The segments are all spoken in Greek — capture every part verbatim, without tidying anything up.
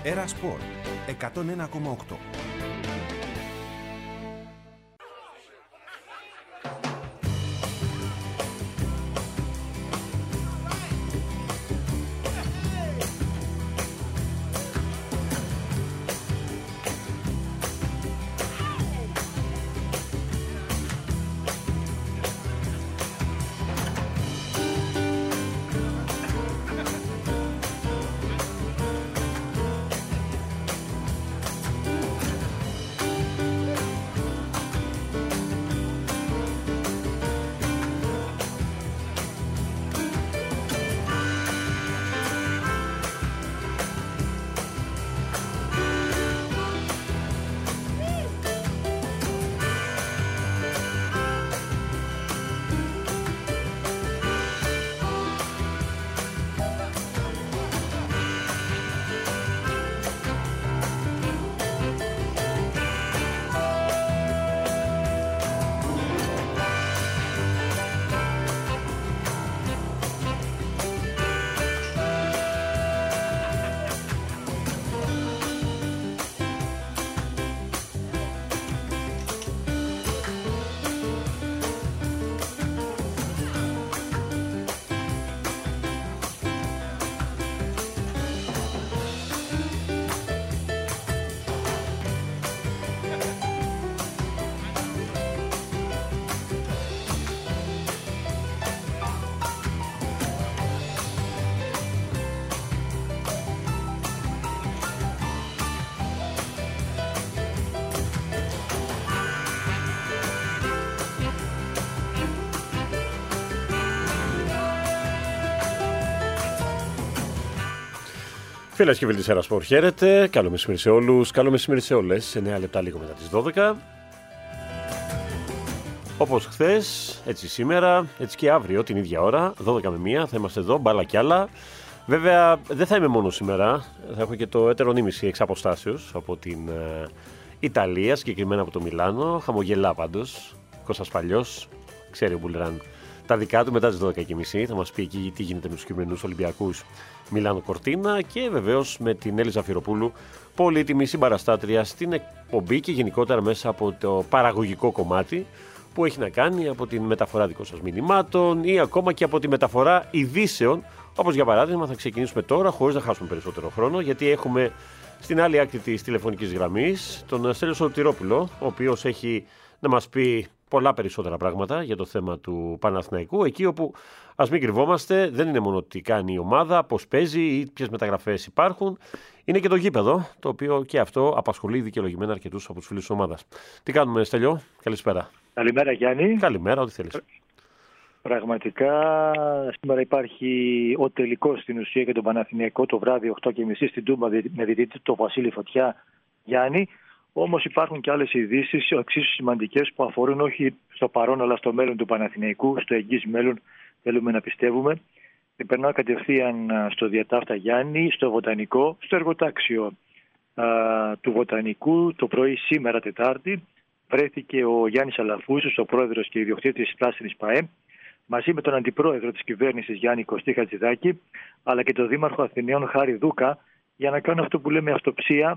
Έρα Σπορ εκατόν ένα κόμμα οκτώ. Φίλες και φίλοι της Έρα Σπορ, χαίρετε. Καλό μεσημέρι σε όλους, καλό μεσημέρι σε όλες. εννέα λεπτά λίγο μετά τις δώδεκα. Όπως χθες, έτσι σήμερα, έτσι και αύριο την ίδια ώρα, δώδεκα με μία, θα είμαστε εδώ, μπάλα κι άλλα. Βέβαια, δεν θα είμαι μόνο σήμερα. Θα έχω και το έτερο νήμιση εξ αποστάσεως από την ε, Ιταλία, συγκεκριμένα από το Μιλάνο. Χαμογελά πάντως. Κώστας Παλιός, ξέρει ο Μπουλράν τα δικά του μετά τις δώδεκα και μισή. Θα μας πει εκεί τι γίνεται με τους συγκεκριμένους Ολυμπιακούς Μιλάνο Κορτίνα και βεβαίως με την Έλλη Ζαφυροπούλου, πολύτιμη συμπαραστάτρια στην εκπομπή και γενικότερα μέσα από το παραγωγικό κομμάτι που έχει να κάνει από την μεταφορά δικών σας μηνυμάτων ή ακόμα και από τη μεταφορά ειδήσεων. Όπως για παράδειγμα θα ξεκινήσουμε τώρα χωρίς να χάσουμε περισσότερο χρόνο, γιατί έχουμε στην άλλη άκρη της τηλεφωνικής γραμμής τον Στέλιο Σωτηρόπουλο, ο οποίος έχει να μας πει πολλά περισσότερα πράγματα για το θέμα του Παναθηναϊκού, εκεί όπου, ας μην κρυβόμαστε, δεν είναι μόνο τι κάνει η ομάδα, πώς παίζει ή ποιες μεταγραφές υπάρχουν, είναι και το γήπεδο, το οποίο και αυτό απασχολεί δικαιολογημένα αρκετούς από τους φίλους της ομάδας. Τι κάνουμε, Στέλιο, καλησπέρα. Καλημέρα, Γιάννη. Καλημέρα, ό,τι θέλεις. Πραγματικά σήμερα υπάρχει ο τελικός στην ουσία για τον Παναθηναϊκό το βράδυ οκτώ και μισή στην Τούμπα με διαιτητή το Βασίλη Φωτιά, Γιάννη. Όμως υπάρχουν και άλλες ειδήσεις εξίσου σημαντικές που αφορούν όχι στο παρόν αλλά στο μέλλον του Παναθηναϊκού, στο εγγύς μέλλον θέλουμε να πιστεύουμε. Και περνάω κατευθείαν στο διατάφτα, Γιάννη, στο βοτανικό, στο εργοτάξιο α, του βοτανικού. Το πρωί σήμερα Τετάρτη βρέθηκε ο Γιάννης Αλαφούσος, ο πρόεδρος και ιδιοκτήτης της Πράσινης ΠΑΕ, μαζί με τον αντιπρόεδρο της κυβέρνησης Γιάννη Κωστή Χατζηδάκη, αλλά και τον δήμαρχο Αθηναίων Χάρη Δούκα, για να κάνουν αυτό που λέμε αυτοψία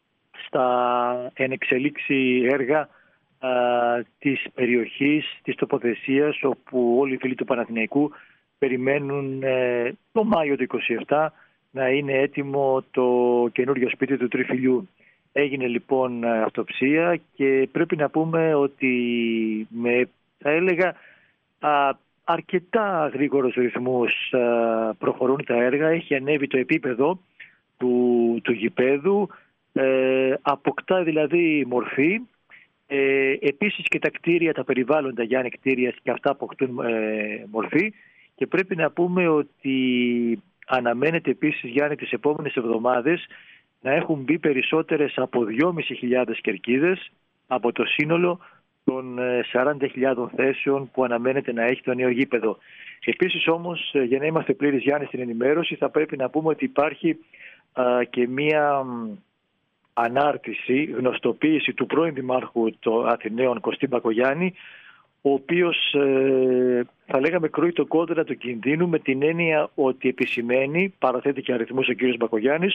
στα ενεξελίξη έργα α, της περιοχής, της τοποθεσίας, όπου όλοι οι φίλοι του Παναθηναϊκού περιμένουν ε, το Μάιο του είκοσι επτά να είναι έτοιμο το καινούριο σπίτι του Τριφυλιού. Έγινε λοιπόν αυτοψία και πρέπει να πούμε ότι με, θα έλεγα, α, αρκετά γρήγορους ρυθμούς α, προχωρούν τα έργα. Έχει ανέβει το επίπεδο του, του γηπέδου, ε, αποκτά δηλαδή μορφή. Ε, επίσης και τα κτίρια, τα περιβάλλοντα Γιάννη κτίρια και αυτά αποκτούν ε, μορφή, και πρέπει να πούμε ότι αναμένεται επίσης, Γιάννη, τις επόμενες εβδομάδες να έχουν μπει περισσότερες από δυόμισι χιλιάδες κερκίδες από το σύνολο των σαράντα χιλιάδων θέσεων που αναμένεται να έχει το νέο γήπεδο. Επίσης όμως, για να είμαστε πλήρης, Γιάννη, στην ενημέρωση, θα πρέπει να πούμε ότι υπάρχει α, και μία ανάρτηση, γνωστοποίηση του πρώην Δημάρχου των Αθηναίων Κωστή Μπακογιάννη, ο οποίος ε, θα λέγαμε κρούει το κόδωνα του κινδύνου, με την έννοια ότι επισημαίνει, παραθέτει και αριθμούς ο κύριος Μπακογιάννης,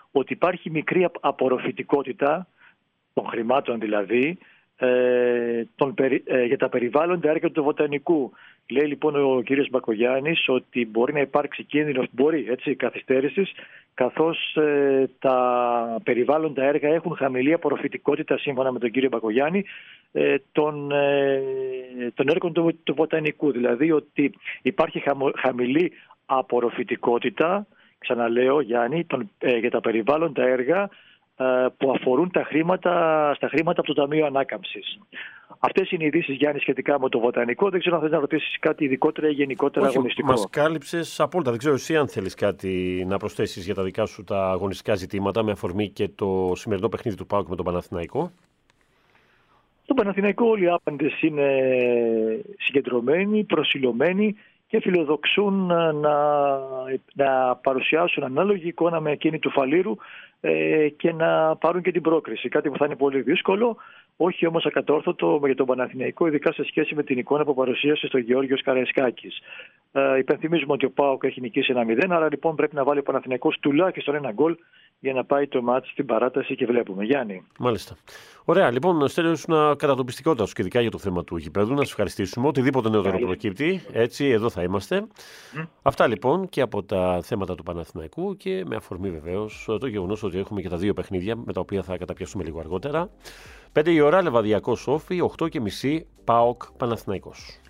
ότι υπάρχει μικρή απορροφητικότητα των χρημάτων δηλαδή ε, των, ε, για τα περιβάλλοντα έργα του βοτανικού. Λέει λοιπόν ο κύριος Μπακογιάννης ότι μπορεί να υπάρξει κίνδυνος, μπορεί έτσι, καθυστέρησης, καθώς ε, τα περιβάλλοντα έργα έχουν χαμηλή απορροφητικότητα, σύμφωνα με τον κύριο Μπακογιάννη, ε, των, ε, των έργων του, του βοτανικού. Δηλαδή ότι υπάρχει χαμο, χαμηλή απορροφητικότητα, ξαναλέω Γιάννη, τον, ε, για τα περιβάλλοντα έργα ε, που αφορούν τα χρήματα, στα χρήματα από το Ταμείο Ανάκαμψης. Αυτές είναι οι ειδήσεις, Γιάννη, σχετικά με το βοτανικό. Δεν ξέρω αν θέλεις να ρωτήσεις κάτι ειδικότερα ή γενικότερα. Όχι, αγωνιστικό. Μας κάλυψες απόλυτα. Δεν ξέρω εσύ αν θέλεις κάτι να προσθέσεις για τα δικά σου τα αγωνιστικά ζητήματα, με αφορμή και το σημερινό παιχνίδι του ΠΑΟΚ με τον Παναθηναϊκό. Στον Παναθηναϊκό όλοι οι άπαντες είναι συγκεντρωμένοι, προσιλωμένοι και φιλοδοξούν να, να παρουσιάσουν ανάλογη εικόνα με εκείνη του Φαλήρου ε, και να πάρουν και την πρόκριση. Κάτι που θα είναι πολύ δύσκολο, όχι όμως ακατόρθωτο για τον Παναθηναϊκό, ειδικά σε σχέση με την εικόνα που παρουσίασε στο Γεώργιος Καραϊσκάκης. Ε, υπενθυμίζουμε ότι ο ΠΑΟΚ έχει νικήσει ένα μηδέν, άρα λοιπόν πρέπει να βάλει ο Παναθηναϊκός τουλάχιστον ένα γκολ για να πάει το μάτς στην παράταση και βλέπουμε. Γιάννη. Μάλιστα. Ωραία, λοιπόν, στέλνω να κατατοπιστικότητα σου και ειδικά για το θέμα του γηπέδου. Να σα ευχαριστήσουμε. Οτιδήποτε νεότερο προκύπτει, έτσι, εδώ θα είμαστε. Mm. Αυτά λοιπόν και από τα θέματα του Παναθηναϊκού και με αφορμή βεβαίως το γεγονός ότι έχουμε και τα δύο παιχνίδια με τα οποία θα καταπιαστούμε λίγο αργότερα. πέντε η ώρα Λεβαδιακός Όφη, οκτώ και μισή ΠΑΟΚ Παναθηναϊκός.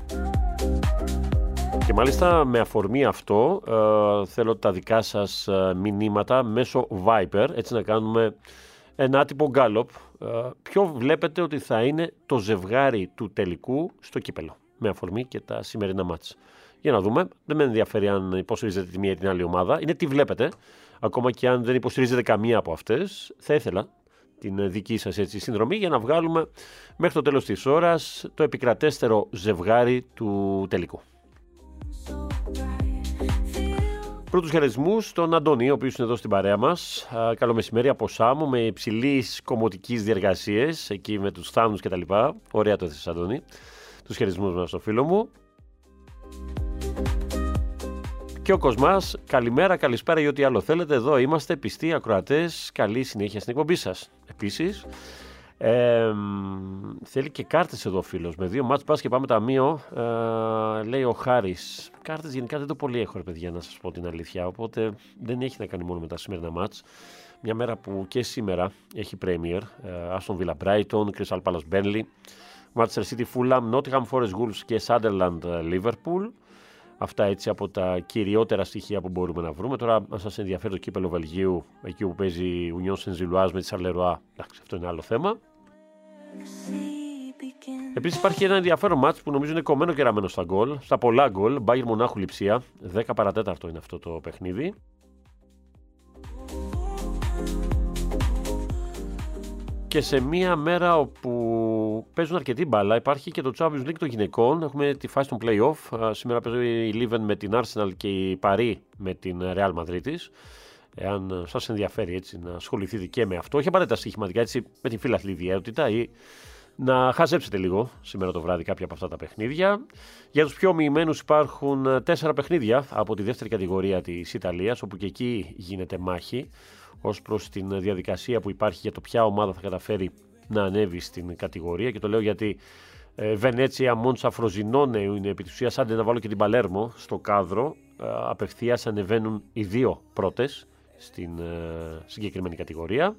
Και μάλιστα με αφορμή αυτό ε, θέλω τα δικά σας ε, μηνύματα μέσω Viber, έτσι να κάνουμε ένα άτυπο γκάλοπ. Ε, ποιο βλέπετε ότι θα είναι το ζευγάρι του τελικού στο κύπελο, με αφορμή και τα σημερινά μάτς. Για να δούμε, δεν με ενδιαφέρει αν υποστηρίζετε τη μία ή την άλλη ομάδα, είναι τι βλέπετε, ακόμα και αν δεν υποστηρίζετε καμία από αυτές, θα ήθελα την δική σας έτσι συνδρομή για να βγάλουμε μέχρι το τέλος της ώρας το επικρατέστερο ζευγάρι του τελικού. Πρώτους χαιρετισμούς στον Αντώνη, ο οποίος είναι εδώ στην παρέα μας. Καλό μεσημέρι από Σάμου με υψηλής κομμωτικής διεργασίες εκεί με τους θάμνους κτλ. Ωραία το έθεσες, Αντώνη. Τους χαιρετισμούς μας στο φίλο μου. Και ο Κοσμάς, καλημέρα, καλησπέρα ή ό,τι άλλο θέλετε. Εδώ είμαστε πιστοί ακροατές. Καλή συνέχεια στην εκπομπή σας. Επίσης, ε, θέλει και κάρτες εδώ ο φίλος. Με δύο μάτς πας και πάμε ταμείο, ε, λέει ο Χάρης. Κάρτες γενικά δεν το πολύ έχω, ρε παιδιά, να σας πω την αλήθεια. Οπότε δεν έχει να κάνει μόνο με τα σημερινά μάτς. Μια μέρα που και σήμερα έχει Premier. Aston Villa Brighton, Crystal Palace Burnley, Manchester City Fulham, Nottingham Forest Wolves και Sunderland Liverpool. Αυτά έτσι από τα κυριότερα στοιχεία που μπορούμε να βρούμε. Τώρα, αν σας ενδιαφέρει το κύπελο Βελγίου, εκεί που παίζει η Union Saint-Gilloise με τη Charleroi, εντάξει, αυτό είναι άλλο θέμα. Επίσης υπάρχει ένα ενδιαφέρον μάτς που νομίζω είναι κομμένο και ραμμένο στα γκολ, στα πολλά γκολ. Bayern Μονάχου Λειψία, δέκα παρατέταρτο είναι αυτό το παιχνίδι. Και σε μία μέρα όπου παίζουν αρκετή μπάλα, υπάρχει και το Champions League των γυναικών. Έχουμε τη φάση των play-off. Σήμερα παίζει η Λίβεν με την Arsenal και η Paris με την Real Madrid. Εάν σας ενδιαφέρει έτσι να ασχοληθείτε και με αυτό, όχι απαραίτητα στοιχηματικά, έτσι με την φιλαθλή ιδιότητα ή να χαζέψετε λίγο σήμερα το βράδυ κάποια από αυτά τα παιχνίδια. Για τους πιο μοιημένους υπάρχουν τέσσερα παιχνίδια από τη δεύτερη κατηγορία της Ιταλίας, όπου και εκεί γίνεται μάχη ως προς την διαδικασία που υπάρχει για το ποια ομάδα θα καταφέρει να ανέβει στην κατηγορία. Και το λέω γιατί ε, Βενέτσια, Μόντσα, Φροζινόνε είναι επί της ουσίας, άντε να βάλω και την Παλέρμο στο κάδρο, ε, απευθείας ανεβαίνουν οι δύο πρώτες στην ε, συγκεκριμένη κατηγορία.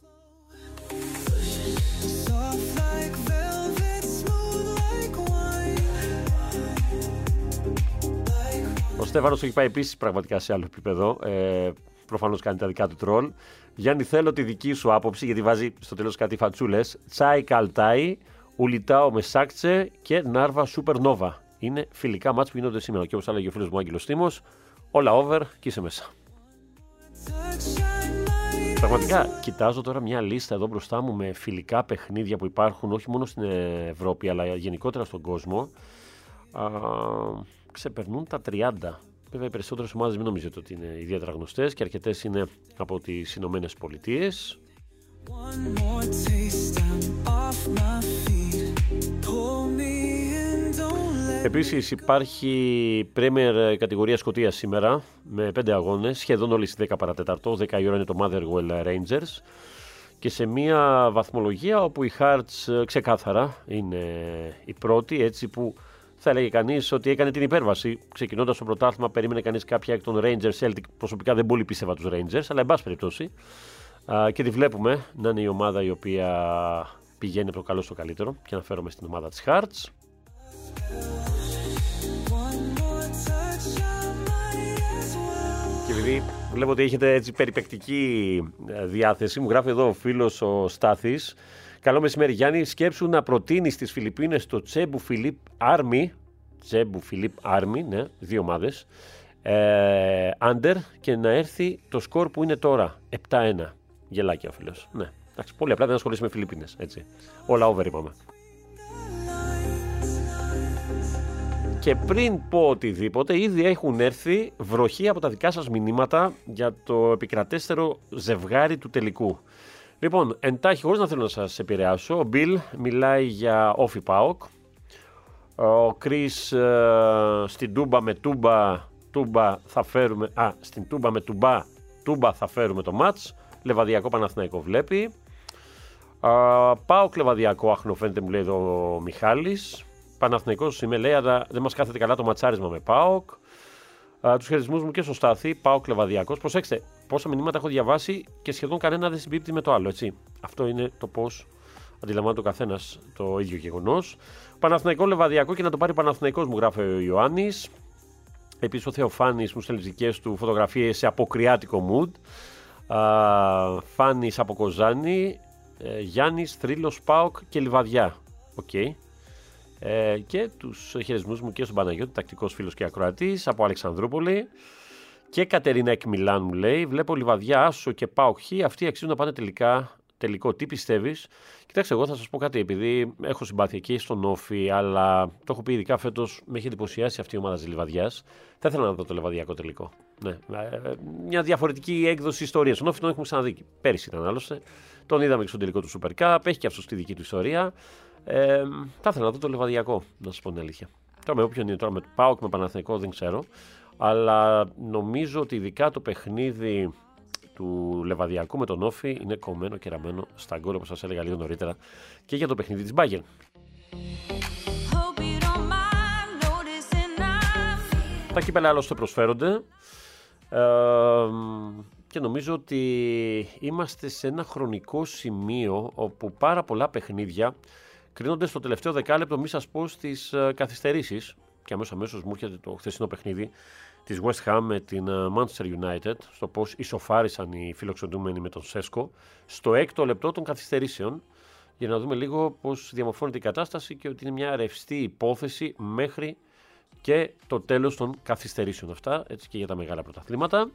Ο Στέφανος έχει πάει επίσης πραγματικά σε άλλο επίπεδο. Ε, Προφανώς κάνει τα δικά του τρόλ. Γιάννη, θέλω τη δική σου άποψη, γιατί βάζει στο τέλος κάτι φατσούλες. Τσάι Καλτάι, Ουλιτάο Μεσάκτσε και Νάρβα Σούπερνόβα. Είναι φιλικά μάτς που γίνονται σήμερα. Και όπως έλεγε ο φίλος μου Άγγελος Τίμος, όλα over και είσαι μέσα. Πραγματικά, κοιτάζω τώρα μια λίστα εδώ μπροστά μου με φιλικά παιχνίδια που υπάρχουν όχι μόνο στην Ευρώπη, αλλά γενικότερα στον κόσμο. Α, ξεπερνούν τα τριάντα. Βέβαια, οι περισσότερες ομάδες μην νομίζετε ότι είναι ιδιαίτερα γνωστές και αρκετές είναι από τις Ηνωμένες Πολιτείες. Επίσης υπάρχει Premier κατηγορία Σκωτίας σήμερα με πέντε αγώνες, σχεδόν όλοι στις δέκα παρατέταρτο, δέκα η ώρα είναι το Motherwell Rangers και σε μια βαθμολογία όπου οι Hearts ξεκάθαρα είναι η πρώτη, έτσι που θα έλεγε κανείς ότι έκανε την υπέρβαση. Ξεκινώντας το πρωτάθλημα περίμενε κανείς κάποια εκ των Rangers Celtic, προσωπικά δεν πολύ πίστευα τους Rangers, αλλά εν πάση περιπτώσει και τη βλέπουμε να είναι η ομάδα η οποία πηγαίνει από το καλό στο καλύτερο και αναφέρομαι στην ομάδα της Hearts. Και επειδή βλέπω ότι έχετε έτσι περιπεκτική διάθεση, μου γράφει εδώ ο φίλος ο Στάθης. Καλό μεσημέρι Γιάννη, σκέψου να προτείνει στις Φιλιππίνες το Τσέμπου Φιλίπ Άρμι, Τσέμπου Φιλίπ Άρμι, ναι, δύο ομάδες, ε, under και να έρθει το σκορ που είναι τώρα, επτά ένα. Γελάκι ο φίλος. Ναι, εντάξει, πολύ απλά δεν ασχολείσαι με Φιλιππίνες, έτσι. Όλα over είπαμε. Και πριν πω οτιδήποτε, ήδη έχουν έρθει βροχή από τα δικά σας μηνύματα για το επικρατέστερο ζευγάρι του τελικού. Λοιπόν, εντάχει, χωρίς να θέλω να σας επηρεάσω, ο Μπιλ μιλάει για όφι ΠΑΟΚ. Ο Κρίς ε, στην Τούμπα με Τούμπα, Τούμπα θα φέρουμε, α, στην Τούμπα με Τούμπα, Τούμπα θα φέρουμε το μάτς. Λεβαδιακό Παναθηναϊκό βλέπει. ΠΑΟΚ Λεβαδιακό, άχνο φαίνεται μου λέει εδώ ο Μιχάλης. Παναθηναϊκός είμαι λέει, αλλά δεν μας κάθεται καλά το ματσάρισμα με ΠΑΟΚ. Τους χαιρισμούς μου και στο Στάθη, ΠΑΟΚ Λεβαδιακός. Προσέξτε, πόσα μηνύματα έχω διαβάσει και σχεδόν κανένα δεν συμπίπτει με το άλλο, έτσι. Αυτό είναι το πώς αντιλαμβάνεται ο καθένας το ίδιο γεγονός. Παναθηναϊκό Λεβαδιακό και να το πάρει Παναθηναϊκός, μου γράφει ο Ιωάννης. Επίσης ο Θεοφάνης μου στέλνει δικές του φωτογραφίες σε αποκριάτικο mood. Φάνης από Κοζάνη, ε, Γιάννης, Θρύλος, ΠΑΟΚ και Λιβαδιά. Οκ. Okay. Ε, και τους χειρισμούς μου και στον Παναγιώτη, τακτικός φίλος και ακροατής από Αλεξανδρούπολη. Και Κατερίνα εκ Μιλάν μου λέει: βλέπω Λιβαδιά, Άσο και ΠΑΟΚ Χ. Αυτοί αξίζουν να πάνε τελικά. Τελικό, τι πιστεύεις? Κοιτάξτε, εγώ θα σας πω κάτι, επειδή έχω συμπάθεια εκεί στον Όφη, αλλά το έχω πει ειδικά φέτος, με έχει εντυπωσιάσει αυτή η ομάδα της Λιβαδιάς. Θα ήθελα να δω το Λιβαδιακό τελικό. Ναι. Μια διαφορετική έκδοση ιστορίας. Στον Όφη τον έχουμε ξαναδεί. Πέρυσι ήταν άλλωστε. Τον είδαμε και στον τελικό του Super Cup. Έχει και αυτό τη δική του ιστορία. Ε, θα ήθελα να δω το Λιβαδιακό, να σας πω την αλήθεια. Τώρα με όποιον είναι τώρα, με ΠΑΟΚ, με Παναθηναϊκό δεν ξέρω. Αλλά νομίζω ότι ειδικά το παιχνίδι του Λεβαδιακού με τον Όφη είναι κομμένο και ραμμένο στα γκολ, όπως σας έλεγα λίγο νωρίτερα, και για το παιχνίδι της Bayern. Τα κύπελα άλλωστε προσφέρονται ε, και νομίζω ότι είμαστε σε ένα χρονικό σημείο όπου πάρα πολλά παιχνίδια κρίνονται στο τελευταίο δεκάλεπτο, μη σας πω στις ε, καθυστερήσεις, και αμέσως αμέσως μου έρχεται το χθεσινό παιχνίδι της West Ham με την Manchester United, στο πώς ισοφάρισαν οι φιλοξενούμενοι με τον Σέσκο στο έκτο λεπτό των καθυστερήσεων, για να δούμε λίγο πώς διαμορφώνεται η κατάσταση και ότι είναι μια ρευστή υπόθεση μέχρι και το τέλος των καθυστερήσεων. Αυτά έτσι και για τα μεγάλα πρωταθλήματα.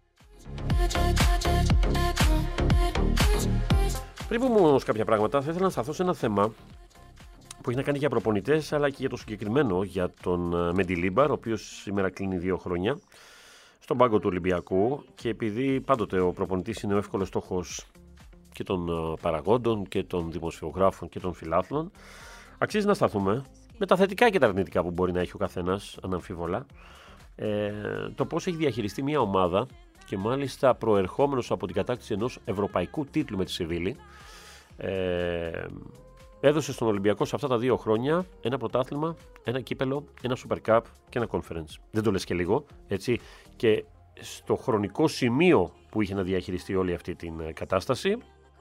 Πριν πούμε όμως κάποια πράγματα, θα ήθελα να σταθώ σε ένα θέμα που έχει να κάνει για προπονητές, αλλά και για το συγκεκριμένο, για τον Μεντιλίμπαρ, ο οποίος σήμερα κλείνει δύο χρόνια στον πάγκο του Ολυμπιακού, και επειδή πάντοτε ο προπονητής είναι ο εύκολος στόχος και των παραγόντων και των δημοσιογράφων και των φιλάθλων, αξίζει να σταθούμε με τα θετικά και τα αρνητικά που μπορεί να έχει ο καθένας, αναμφίβολα, ε, το πώς έχει διαχειριστεί μια ομάδα και μάλιστα προερχόμενος από την κατάκτηση ενός ευρωπαϊκού τίτλου με τη Σεβίλη. Ε, έδωσε στον Ολυμπιακό σε αυτά τα δύο χρόνια ένα πρωτάθλημα, ένα κύπελο, ένα Super Cup και ένα Conference. Δεν το λες και λίγο, έτσι. Και στο χρονικό σημείο που είχε να διαχειριστεί όλη αυτή την κατάσταση,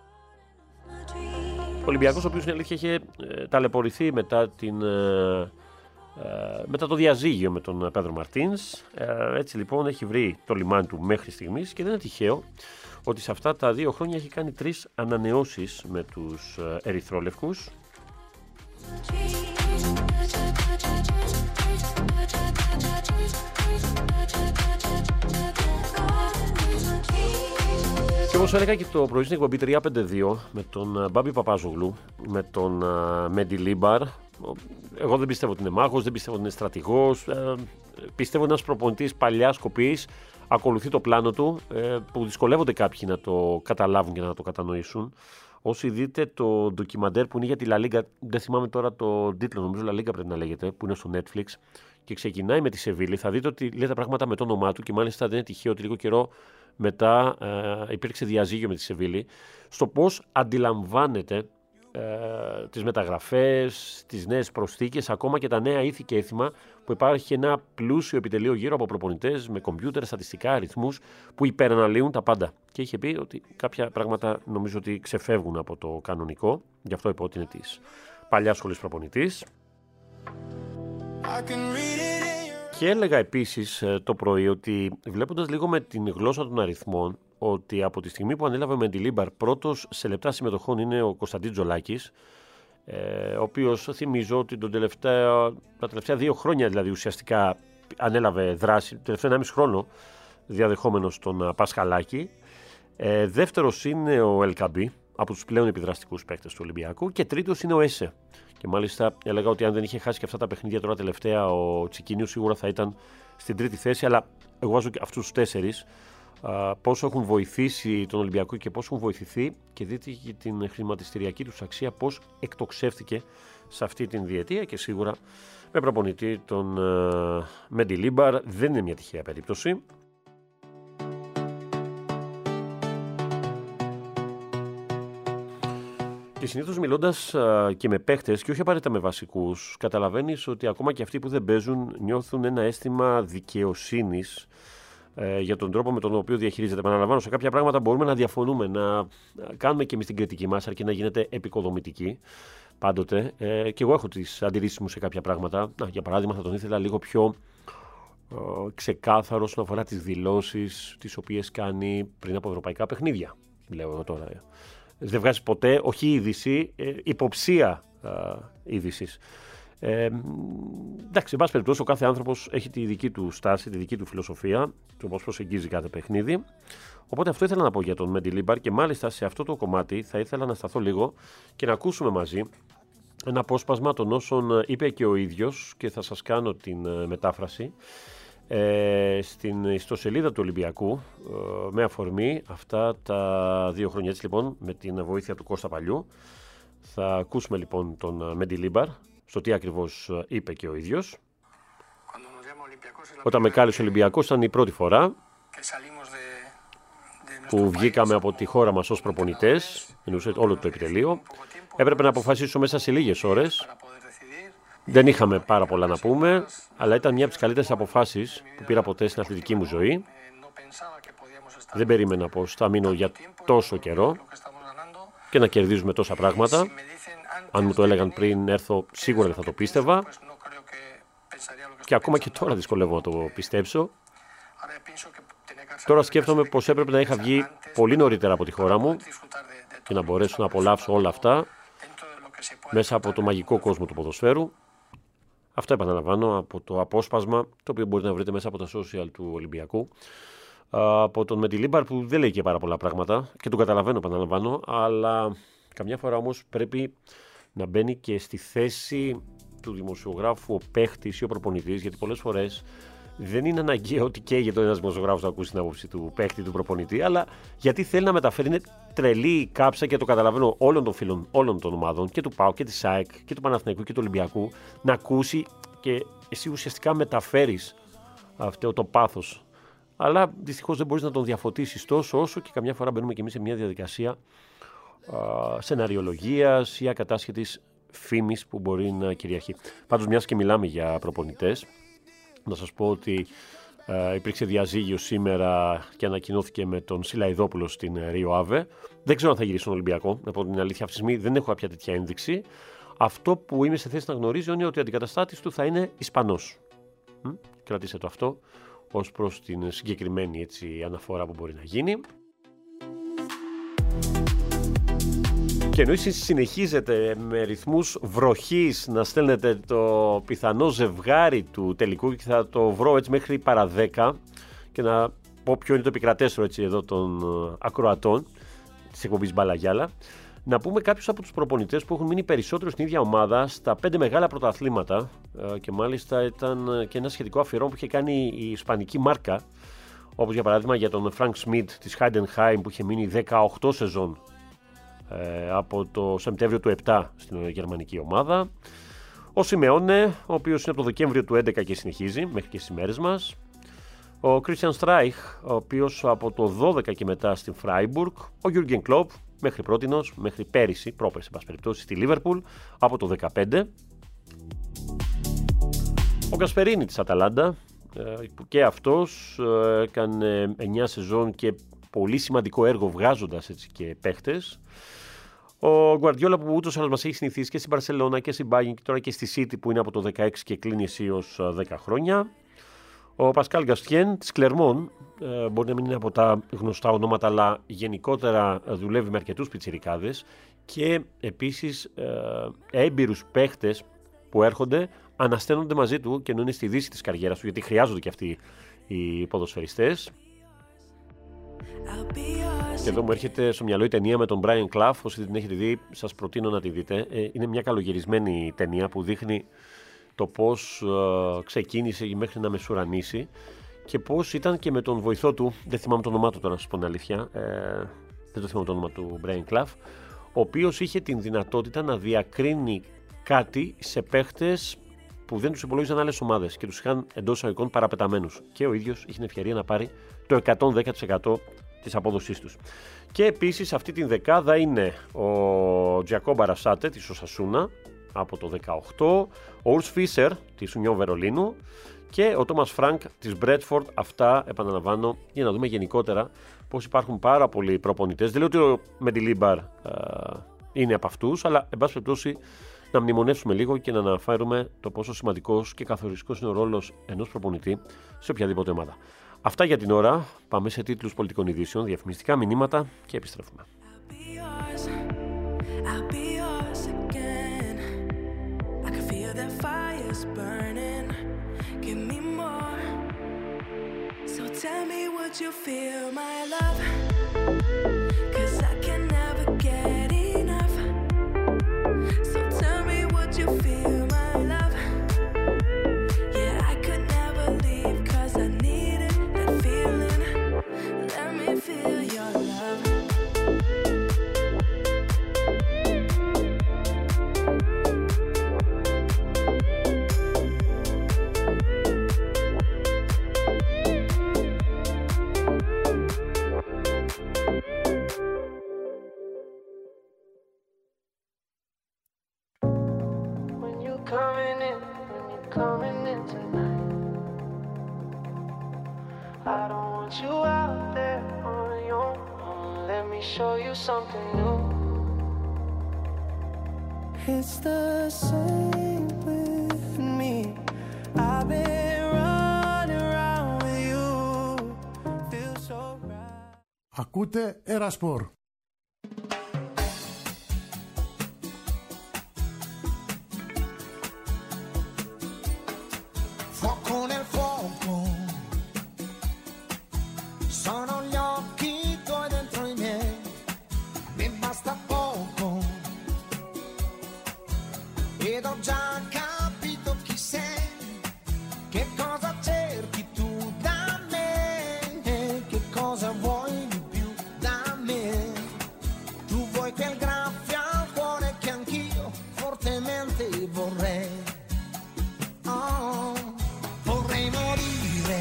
ο Ολυμπιακός, ο οποίος στην αλήθεια είχε ε, ταλαιπωρηθεί μετά, την, ε, ε, μετά το διαζύγιο με τον Πέδρο Μαρτίνς. Ε, έτσι λοιπόν έχει βρει το λιμάνι του μέχρι στιγμής, και δεν είναι τυχαίο ότι σε αυτά τα δύο χρόνια έχει κάνει τρεις ανανεώσεις με τους ερυθρόλευκους. Και όπως έλεγα και το πρωί στην εκπομπή τρία πέντε δύο με τον Μπάμπη Παπάζογλου, με τον Μεντιλίμπαρ, εγώ δεν πιστεύω ότι είναι μάγος, δεν πιστεύω ότι είναι στρατηγός, ε, πιστεύω ότι ένας προπονητής παλιάς κοπής ακολουθεί το πλάνο του, ε, που δυσκολεύονται κάποιοι να το καταλάβουν και να το κατανοήσουν, όσοι δείτε το ντοκιμαντέρ που είναι για τη La Liga, δεν θυμάμαι τώρα το τίτλο, νομίζω La Liga πρέπει να λέγεται, που είναι στο Netflix και ξεκινάει με τη Σεβίλη, θα δείτε ότι λέει τα πράγματα με το όνομά του και μάλιστα δεν είναι τυχαίο ότι λίγο καιρό μετά ε, υπήρξε διαζύγιο με τη Σεβίλη, στο πώς αντιλαμβάνεται ε, τις μεταγραφές, τις νέες προσθήκες, ακόμα και τα νέα ήθη και έθιμα, που υπάρχει ένα πλούσιο επιτελείο γύρω από προπονητές με κομπιούτερ, στατιστικά, αριθμούς που υπεραναλύουν τα πάντα. Και είχε πει ότι κάποια πράγματα νομίζω ότι ξεφεύγουν από το κανονικό, γι' αυτό είπα ότι είναι της παλιάς σχολής προπονητής. Και έλεγα επίσης το πρωί ότι βλέποντας λίγο με την γλώσσα των αριθμών, ότι από τη στιγμή που ανέλαβε με τη Μεντιλίμπαρ πρώτος σε λεπτά συμμετοχών είναι ο Κωνσταντίν Τζολάκης, ε, ο οποίος θυμίζω ότι τον τελευταία, τα τελευταία δύο χρόνια δηλαδή ουσιαστικά ανέλαβε δράση, το τελευταίο ενάμιση χρόνο διαδεχόμενος τον Πασχαλάκη. Ε, δεύτερος είναι ο Ελκαμπή, από τους πλέον επιδραστικούς παίκτες του Ολυμπιακού, και τρίτος είναι ο Έσε. Και μάλιστα έλεγα ότι αν δεν είχε χάσει και αυτά τα παιχνίδια τώρα τελευταία, ο Τσικίνιος σίγουρα θα ήταν στην τρίτη θέση, αλλά εγώ βάζω και αυτούς τους τέσσερις, α, πόσο έχουν βοηθήσει τον Ολυμπιακό και πόσο έχουν βοηθηθεί, και δείτε και την χρηματιστηριακή τους αξία πώς εκτοξεύτηκε σε αυτή την διετία, και σίγουρα με προπονητή τον Μεντιλίμπαρ δεν είναι μια τυχαία περίπτωση. Και συνήθως μιλώντας α, και με παίχτες, και όχι απαραίτητα με βασικούς, καταλαβαίνεις ότι ακόμα και αυτοί που δεν παίζουν νιώθουν ένα αίσθημα δικαιοσύνης ε, για τον τρόπο με τον οποίο διαχειρίζεται. Επαναλαμβάνω, σε κάποια πράγματα μπορούμε να διαφωνούμε, να κάνουμε και εμείς την κριτική μας, αρκεί να γίνεται επικοδομητική πάντοτε. Ε, και εγώ έχω τις αντιρρήσεις μου σε κάποια πράγματα. Να, για παράδειγμα, θα τον ήθελα λίγο πιο ε, ξεκάθαρο όσον αφορά τις δηλώσεις τις οποίες κάνει πριν από ευρωπαϊκά παιχνίδια. Λέω εγώ τώρα. Ε. Δεν βγάζει ποτέ, όχι είδηση, ε, υποψία ε, είδησης. Ε, εντάξει, εν πάση περιπτώσει, ο κάθε άνθρωπος έχει τη δική του στάση, τη δική του φιλοσοφία, το πώς προσεγγίζει κάθε παιχνίδι. Οπότε αυτό ήθελα να πω για τον Μεντιλίμπαρ, και μάλιστα σε αυτό το κομμάτι θα ήθελα να σταθώ λίγο και να ακούσουμε μαζί ένα απόσπασμα των όσων είπε και ο ίδιος, και θα σας κάνω την ε, μετάφραση. Ε, στην ιστοσελίδα του Ολυμπιακού ε, με αφορμή αυτά τα δύο χρόνια. Έτσι λοιπόν, με την βοήθεια του Κώστα Παλιού, θα ακούσουμε λοιπόν τον Μεντιλίμπαρ στο τι ακριβώς είπε και ο ίδιος. Όταν με κάλεσε ο Ολυμπιακός ήταν η πρώτη φορά που βγήκαμε από τη χώρα μας ως προπονητές, εννοούσε όλο το επιτελείο. Έπρεπε να αποφασίσω μέσα σε λίγες ώρες. Δεν είχαμε πάρα πολλά να πούμε, αλλά ήταν μια από τις καλύτερες αποφάσεις που πήρα ποτέ στην αθλητική μου ζωή. Δεν περίμενα πως θα μείνω για τόσο καιρό και να κερδίζουμε τόσα πράγματα. Αν μου το έλεγαν πριν έρθω, σίγουρα δεν θα το πίστευα. Και ακόμα και τώρα δυσκολεύω να το πιστέψω. Τώρα σκέφτομαι πως έπρεπε να είχα βγει πολύ νωρίτερα από τη χώρα μου και να μπορέσω να απολαύσω όλα αυτά μέσα από το μαγικό κόσμο του ποδοσφαίρου. Αυτό επαναλαμβάνω από το απόσπασμα, το οποίο μπορείτε να βρείτε μέσα από τα social του Ολυμπιακού, από τον Μεντιλίμπαρ, που δεν λέει και πάρα πολλά πράγματα και τον καταλαβαίνω, επαναλαμβάνω, αλλά καμιά φορά όμως πρέπει να μπαίνει και στη θέση του δημοσιογράφου ο παίχτης ή ο προπονητής, γιατί πολλές φορές δεν είναι αναγκαίο ότι καίγεται ένας δημοσιογράφος να ακούσει την άποψη του παίχτη, του προπονητή, αλλά γιατί θέλει να μεταφέρει. Είναι τρελή η κάψα, και το καταλαβαίνω, όλων των φίλων, όλων των ομάδων, και του ΠΑΟΚ και της ΑΕΚ και του Παναθηναϊκού και του Ολυμπιακού, να ακούσει, και εσύ ουσιαστικά μεταφέρεις αυτό το πάθος. Αλλά δυστυχώς δεν μπορείς να τον διαφωτίσεις τόσο όσο, και καμιά φορά μπαίνουμε και εμείς σε μια διαδικασία α, σεναριολογίας ή ακατάσχετης φήμης που μπορεί να κυριαρχεί. Πάντως, μιας και μιλάμε για προπονητές, να σας πω ότι ε, υπήρξε διαζύγιο σήμερα και ανακοινώθηκε με τον Σιλαϊδόπουλο στην Ρίο Άβε. Δεν ξέρω αν θα γυρίσει στον Ολυμπιακό. Να πω την αλήθεια, αυτή τη στιγμή δεν έχω κάποια τέτοια ένδειξη. Αυτό που είμαι σε θέση να γνωρίζω είναι ότι ο αντικαταστάτης του θα είναι Ισπανός. Μ? Κρατήστε το αυτό ως προς την συγκεκριμένη έτσι, αναφορά που μπορεί να γίνει. Και ενώ εσείς συνεχίζετε με ρυθμούς βροχής να στέλνετε το πιθανό ζευγάρι του τελικού, και θα το βρω έτσι μέχρι παρά δέκα, και να πω ποιο είναι το επικρατέστερο έτσι εδώ των ακροατών της εκπομπής Μπάλα Γιάλα, να πούμε κάποιους από τους προπονητές που έχουν μείνει περισσότερο στην ίδια ομάδα στα πέντε μεγάλα πρωταθλήματα, και μάλιστα ήταν και ένα σχετικό αφιερών που είχε κάνει η ισπανική μάρκα, όπως για παράδειγμα για τον Φρανκ Σμιτ της Heidenheim που είχε μείνει δεκαοκτώ σεζόν ε, από το Σεπτέμβριο του επτά στην γερμανική ομάδα. Ο Σιμεώνε, ο οποίος είναι από το Δεκέμβριο του έντεκα και συνεχίζει μέχρι και στις μέρες μας. Ο Κρίστιαν Στράιχ, ο οποίος από το δώδεκα και μετά στην Φράιμπουργκ. Ο Γιούργεν Κλοπ, μέχρι πρότινος, μέχρι πέρυσι, πρόπερση, πάση περιπτώσει, στη Λίβερπουλ, από το δεκαπέντε. Ο Γκασπερίνι της Αταλάντα, που και αυτός έκανε εννιά σεζόν και πολύ σημαντικό έργο βγάζοντας έτσι και παίχτες. Ο Γκουαρδιόλα, που ούτως άλλως μας έχει συνηθίσει και στην Μπαρσελόνα και στην Bayern και τώρα και στη City, που είναι από το δεκαέξι και κλείνει αισίως δέκα χρόνια. Ο Πασκάλ Γκαστιέν της Κλερμόν, μπορεί να μην είναι από τα γνωστά ονόματα, αλλά γενικότερα δουλεύει με αρκετούς πιτσιρικάδες και επίσης έμπειρους παίχτες που έρχονται, ανασταίνονται μαζί του και ενώ είναι στη δύση της καριέρας του, γιατί χρειάζονται και αυτοί οι ποδοσφαιριστές. Και εδώ μου έρχεται στο μυαλό η ταινία με τον Brian Clough. Όσοι δεν την έχετε δει, σας προτείνω να τη δείτε. Είναι μια καλογυρισμένη ταινία που δείχνει το πώς uh, ξεκίνησε μέχρι να μεσουρανήσει και πώς ήταν και με τον βοηθό του. Δεν θυμάμαι το όνομά του τώρα, να σας πω την αλήθεια. Ε, δεν το θυμάμαι το όνομα του Brian Clough, ο οποίος είχε την δυνατότητα να διακρίνει κάτι σε παίχτες που δεν τους υπολόγιζαν άλλες ομάδες και τους είχαν εντός εισαγωγικών παραπεταμένους. Και ο ίδιος είχε την ευκαιρία να πάρει το εκατόν δέκα τοις εκατό της απόδοσής τους. Και επίσης αυτή την δεκάδα είναι ο Τζιακόμπα Ρασάτε της Οσασούνα από το δεκαοκτώ, ο Ουρς Φίσερ της Ουνιόν Βερολίνου και ο Τόμας Φρανκ της Μπρέτφορντ. Αυτά επαναλαμβάνω για να δούμε γενικότερα πως υπάρχουν πάρα πολλοί προπονητές. Δεν λέω ότι ο Μεντιλίμπαρ είναι από αυτούς, αλλά εν πάση περιπτώσει να μνημονεύσουμε λίγο και να αναφέρουμε το πόσο σημαντικός και καθοριστικός είναι ο ρόλος ενός προπονητή σε οποιαδήποτε ομάδα. Αυτά για την ώρα. Πάμε σε τίτλους πολιτικών ειδήσεων, διαφημιστικά μηνύματα και επιστρέφουμε. Ακούτε Ερασπορ. Fuoco nel fuoco, sono gli occhi tuoi dentro i miei, mi basta poco, ed ho già capito chi sei, che cosa cerchi tu da me, che cosa vuoi di più da me, tu vuoi quel graffio al cuore che anch'io fortemente vorrei. Oh. Vorrei morire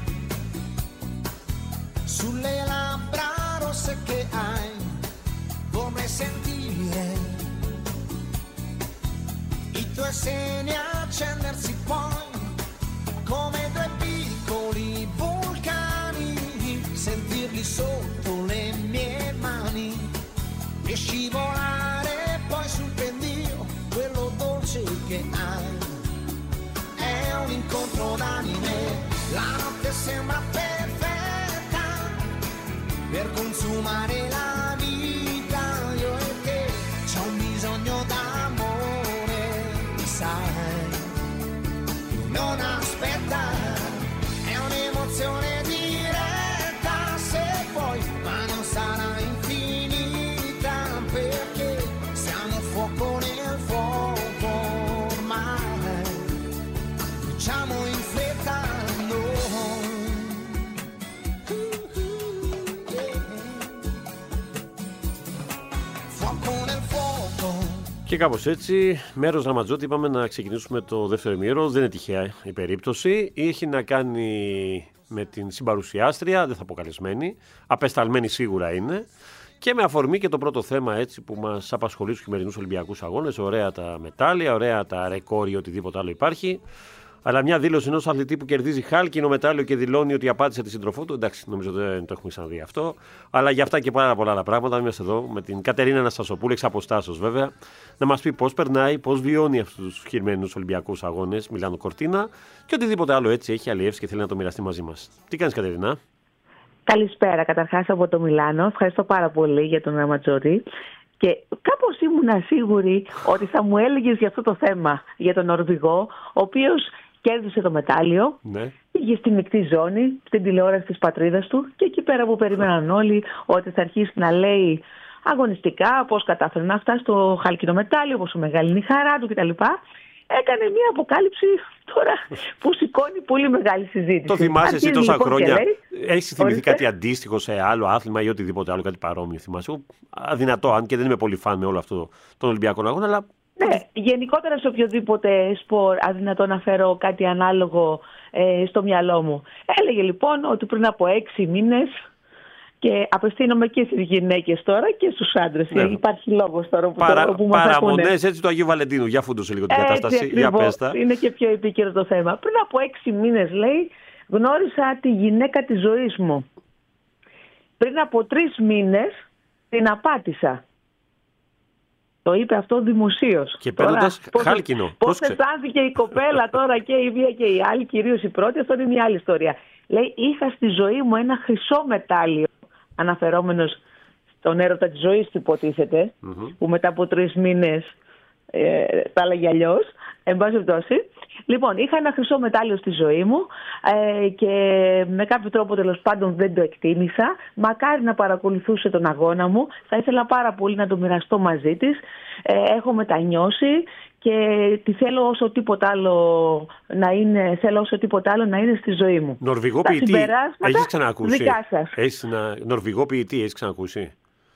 sulle labbra rosse che hai, vorrei sentire i tuoi seni accendersi poi come due piccoli vulcani, sentirli sotto le mie mani e scivolare poi sul pendio quello dolce che hai. È un incontro d'anime, la notte sembra perfetta per consumare la vita, io e te c'ho un bisogno d'amore, sai, non aspetta, è un'emozione diretta se vuoi, ma non sarà infinita perché siamo fuoco nel fuoco ormai. Facciamo in fretta noi, con il fuoco. Και κάπως έτσι, μέρος Ραματζότη, είπαμε να ξεκινήσουμε το δεύτερο ημίωρο. Δεν είναι τυχαία η περίπτωση. Έχει να κάνει με την συμπαρουσιάστρια, δεν θα πω καλεσμένη, απεσταλμένη σίγουρα είναι. Και με αφορμή και το πρώτο θέμα έτσι, που μας απασχολεί στους χειμερινούς Ολυμπιακούς Αγώνες. Ωραία τα μετάλλια, ωραία τα ρεκόρ ή οτιδήποτε άλλο υπάρχει. Αλλά μια δήλωση ενός αθλητή που κερδίζει χάλκινο μετάλλιο και δηλώνει ότι απάτησε τη σύντροφό του. Εντάξει, νομίζω δεν το έχουμε ξαναδεί αυτό. Αλλά για αυτά και πάρα πολλά άλλα πράγματα. Είμαστε εδώ με την Κατερίνα Αναστασοπούλου, εξ αποστάσεως βέβαια, να μας πει πώς περνάει, πώς βιώνει αυτούς τους χειμερινούς Ολυμπιακούς Αγώνες Μιλάνο Κορτίνα και οτιδήποτε άλλο έτσι έχει αλλιεύσει και θέλει να το μοιραστεί μαζί μας. Τι κάνεις, Κατερίνα? Καλησπέρα, καταρχάς από το Μιλάνο. Ευχαριστώ πάρα πολύ για τον Ραματζότη. Και κάπως ήμουν σίγουρη ότι θα μου έλεγες για αυτό το θέμα, για τον Νορβηγό, ο οποίος κέρδισε το μετάλλιο, ναι. Πήγε στη μεικτή ζώνη, στην τηλεόραση της πατρίδας του και εκεί πέρα που περίμεναν όλοι ότι θα αρχίσει να λέει αγωνιστικά πώς κατάφερε να φτάσει στο χάλκινο μετάλλιο, πόσο μεγάλη είναι η χαρά του κτλ. Έκανε μια αποκάλυψη τώρα που σηκώνει πολύ μεγάλη συζήτηση. Το θυμάσαι εσύ τόσα λοιπόν χρόνια? Έχει θυμηθεί ορίστε. κάτι αντίστοιχο σε άλλο άθλημα ή οτιδήποτε άλλο, κάτι παρόμοιο? Θυμάσαι? Αδυνατό, αν και δεν είμαι πολύ φαν με όλο αυτό τον Ολυμπιακό αγώνα, αλλά. Ναι, γενικότερα σε οποιοδήποτε σπορ αδυνατό να φέρω κάτι ανάλογο ε, στο μυαλό μου. Έλεγε λοιπόν ότι πριν από έξι μήνες, και απευθύνομαι και στις γυναίκες τώρα και στους άντρες. Ναι. Υπάρχει λόγος τώρα που, Παρα, το, που μας παραμονές έτσι του Αγίου Βαλεντίνου. Για φούντωσε λίγο την έτσι, κατάσταση. ακριβώς. Για πέστα. Είναι και πιο επίκαιρο το θέμα. Πριν από έξι μήνες, λέει, γνώρισα τη γυναίκα της ζωής μου. Πριν από τρεις μήνες την απάτησα. Το είπε αυτό δημοσίως. Και παίρνοντας χάλκινο. Πώς αισθάνθηκε η κοπέλα τώρα και η μία και η άλλη, κυρίως η πρώτη, αυτό είναι μια άλλη ιστορία. Λέει, είχα στη ζωή μου ένα χρυσό μετάλλιο, αναφερόμενος στον έρωτα της ζωής του υποτίθεται, mm-hmm. που μετά από τρεις μήνες ε, τα έλεγε αλλιώς, εν πάση περιπτώσει. Λοιπόν, είχα ένα χρυσό μετάλλιο στη ζωή μου ε, και με κάποιο τρόπο τέλος πάντων δεν το εκτίμησα. Μακάρι να παρακολουθούσε τον αγώνα μου. Θα ήθελα πάρα πολύ να το μοιραστώ μαζί της. Ε, έχω μετανιώσει και τη θέλω όσο τίποτα άλλο να είναι, θέλω όσο τίποτα άλλο να είναι στη ζωή μου. Νορβηγό ποιητή έχεις ξανακούσει? Δικά σας. Έχεις ένα Νορβηγό ποιητή έχεις ξανακούσει?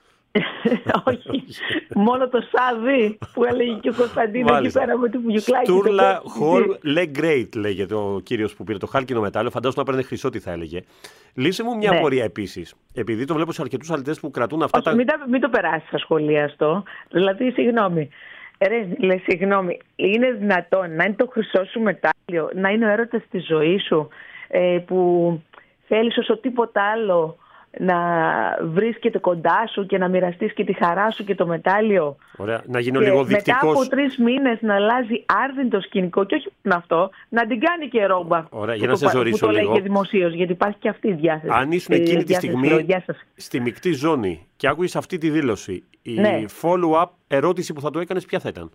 Όχι, μόνο το Σάδι που έλεγε και ο Κωνσταντίνο εκεί πέρα με το Βουγιουκλάκι. Στούρλα Χολ Λεγκρέιτ λέγεται ο κύριος που πήρε το χάλκινο μετάλλιο. Φαντάζομαι να παίρνει χρυσό, τι θα έλεγε. Λύσε μου μια ναι. απορία επίσης. Επειδή το βλέπω σε αρκετούς αθλητές που κρατούν αυτά. Όχι, τα. Μην, τα, μην το περάσει στα σχολεία αυτό. Δηλαδή, συγγνώμη. Ρε, λε, συγγνώμη. Είναι δυνατόν να είναι το χρυσό σου μετάλλιο, να είναι ο έρωτας της ζωής σου, ε, που θέλεις όσο τίποτα άλλο να βρίσκεται κοντά σου και να μοιραστείς και τη χαρά σου και το μετάλλιο. Ωραία, να γίνω λίγο δεικτικός. Μετά από τρεις μήνες να αλλάζει άρδιν το σκηνικό και όχι μόνο αυτό, να την κάνει και ρόμπα. Ωραία, για να σε ζωρίσω λίγο. Που το λίγο. λέγει δημοσίως, γιατί υπάρχει και αυτή η διάθεση. Αν ήσουν εκείνη τη στιγμή διάθεση. στη μεικτή ζώνη και άκουγες αυτή τη δήλωση, η ναι. follow-up ερώτηση που θα του έκανες ποια θα ήταν?